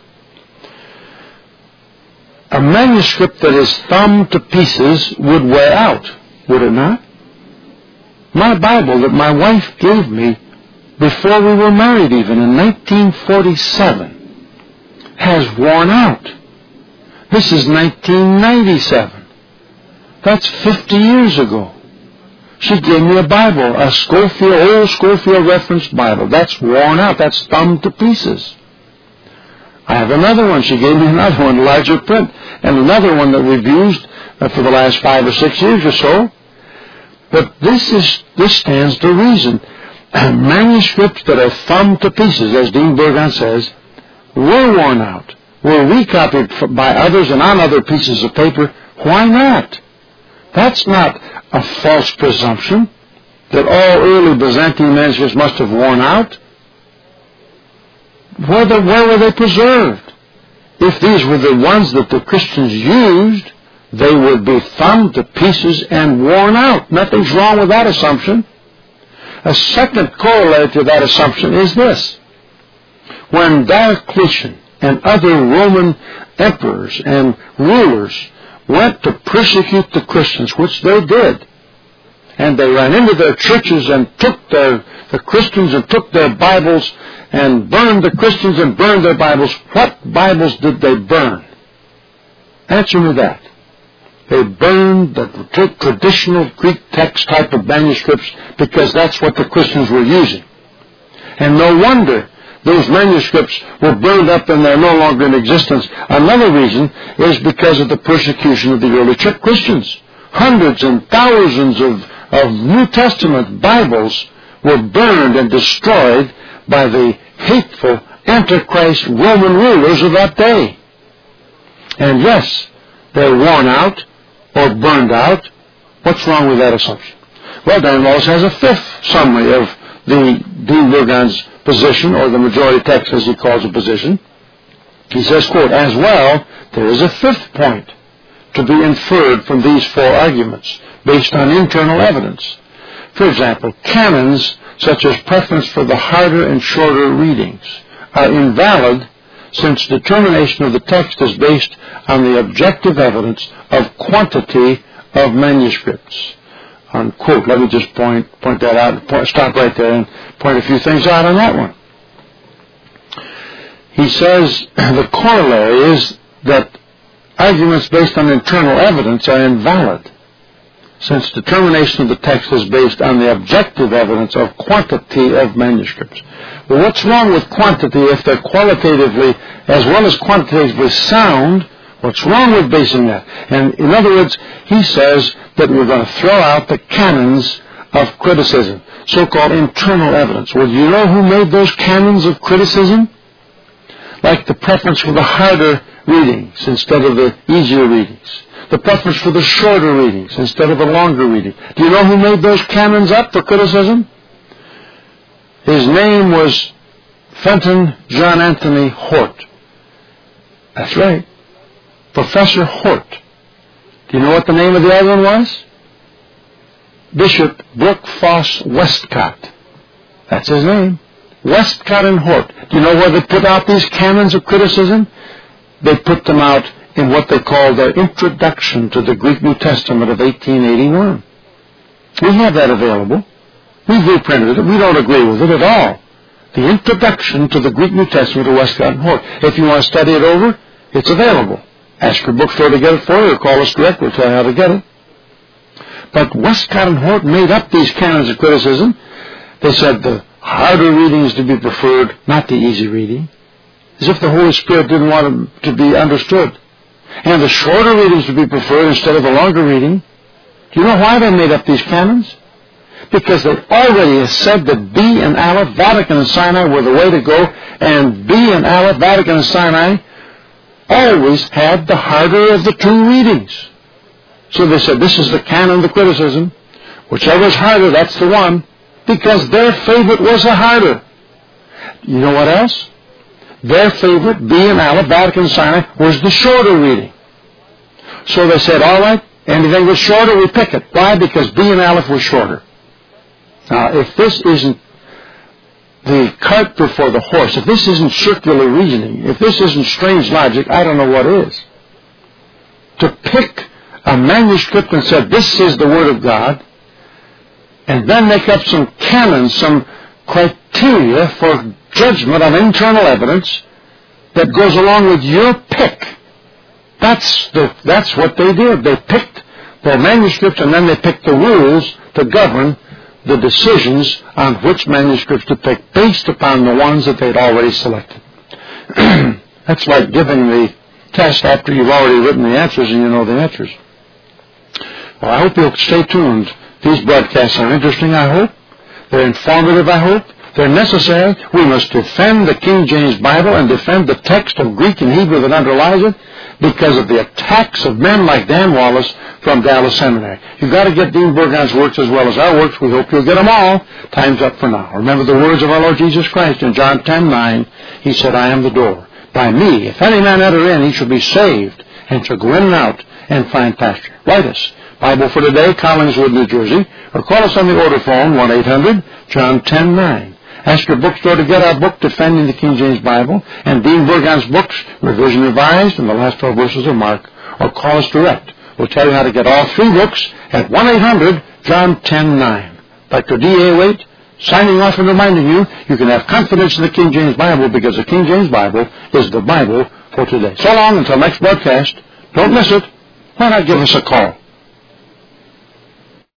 A manuscript that is thumbed to pieces would wear out, would it not? My Bible that my wife gave me before we were married even, in 1947, has worn out. This is 1997. That's 50 years ago. She gave me a Bible, a old Scofield Reference Bible. That's worn out. That's thumbed to pieces. I have another one. She gave me another one, larger print, and another one that we've used for the last 5 or 6 years or so. But this stands to reason. Manuscripts that are thumbed to pieces, as Dean Burgon says, were worn out, were recopied by others and on other pieces of paper. Why not? That's not a false presumption that all early Byzantine manuscripts must have worn out. Where were they preserved? If these were the ones that the Christians used, they would be thumbed to pieces and worn out. Nothing's wrong with that assumption. A second corollary to that assumption is this. When Diocletian and other Roman emperors and rulers went to persecute the Christians, which they did, and they ran into their churches and took the Christians and took their Bibles and burned the Christians and burned their Bibles, what Bibles did they burn? Answer me that. They burned the traditional Greek text type of manuscripts because that's what the Christians were using. And no wonder those manuscripts were burned up and they're no longer in existence. Another reason is because of the persecution of the early church Christians. Hundreds and thousands of New Testament Bibles were burned and destroyed by the hateful Antichrist Roman rulers of that day. And yes, they're worn out or burned out. What's wrong with that assumption? Well, Dan Wallace has a fifth summary of the Dean Burgon's position, or the majority text as he calls a position. He says, quote, as well, there is a fifth point to be inferred from these 4 arguments based on internal evidence. For example, canons such as preference for the harder and shorter readings are invalid since determination of the text is based on the objective evidence of quantity of manuscripts. Unquote. Let me just point that out, stop right there and point a few things out on that one. He says the corollary is that arguments based on internal evidence are invalid, since determination of the text is based on the objective evidence of quantity of manuscripts. Well, what's wrong with quantity if they're qualitatively as well as quantitatively sound? What's wrong with basing that? And in other words, he says that we're going to throw out the canons of criticism, so-called internal evidence. Well, do you know who made those canons of criticism? Like the preference for the harder readings instead of the easier readings. The preference for the shorter readings instead of the longer reading. Do you know who made those canons up for criticism? His name was Fenton John Anthony Hort. That's right. Professor Hort. Do you know what the name of the other one was? Bishop Brooke Foss Westcott. That's his name. Westcott and Hort. Do you know where they put out these canons of criticism? They put them out in what they call their Introduction to the Greek New Testament of 1881. We have that available. We've reprinted it. We don't agree with it at all. The Introduction to the Greek New Testament of Westcott and Hort. If you want to study it over, it's available. Ask your bookstore to get it for you or call us direct. We'll tell you how to get it. But Westcott and Hort made up these canons of criticism. They said the harder reading is to be preferred, not the easy reading. As if the Holy Spirit didn't want them to be understood. and the shorter readings would be preferred instead of the longer reading. Do you know why they made up these canons? Because they already said that B and Aleph, Vatican and Sinai, were the way to go, and B and Aleph, Vatican and Sinai, always had the harder of the two readings. So they said, this is the canon, the criticism. Whichever is harder, that's the one, because their favorite was the harder. You know what else? Their favorite, B and Aleph, Vatican and Sinai, was the shorter reading. So they said, all right, anything was shorter, we pick it. Why? Because B and Aleph were shorter. Now, if this isn't the cart before the horse, if this isn't circular reasoning, if this isn't strange logic, I don't know what is. To pick a manuscript and say, this is the Word of God, and then make up some canons, some criteria for judgment on internal evidence that goes along with your pick. That's what they did. They picked their manuscripts and then they picked the rules to govern the decisions on which manuscripts to pick based upon the ones that they'd already selected. That's like giving the test after you've already written the answers and you know the answers. Well, I hope you'll stay tuned. These broadcasts are interesting, I hope. They're informative, I hope. They're necessary. We must defend the King James Bible and defend the text of Greek and Hebrew that underlies it because of the attacks of men like Dan Wallace from Dallas Seminary. You've got to get Dean Burgon's works as well as our works. We hope you'll get them all. Time's up for now. Remember the words of our Lord Jesus Christ in John 10:9. He said, I am the door. By me, if any man enter in, he shall be saved and shall go in and out and find pasture. Write us. Bible for Today, Collingswood, New Jersey, or call us on the order phone, 1-800-JOHN 10-9. Ask your bookstore to get our book, Defending the King James Bible, and Dean Burgon's books, Revision Revised, and the last 12 verses of Mark, or call us direct. We'll tell you how to get all three books at 1-800-JOHN 10-9. Dr. D.A. Waite, signing off and reminding you, you can have confidence in the King James Bible because the King James Bible is the Bible for today. So long until next broadcast. Don't miss it. Why not give us a call?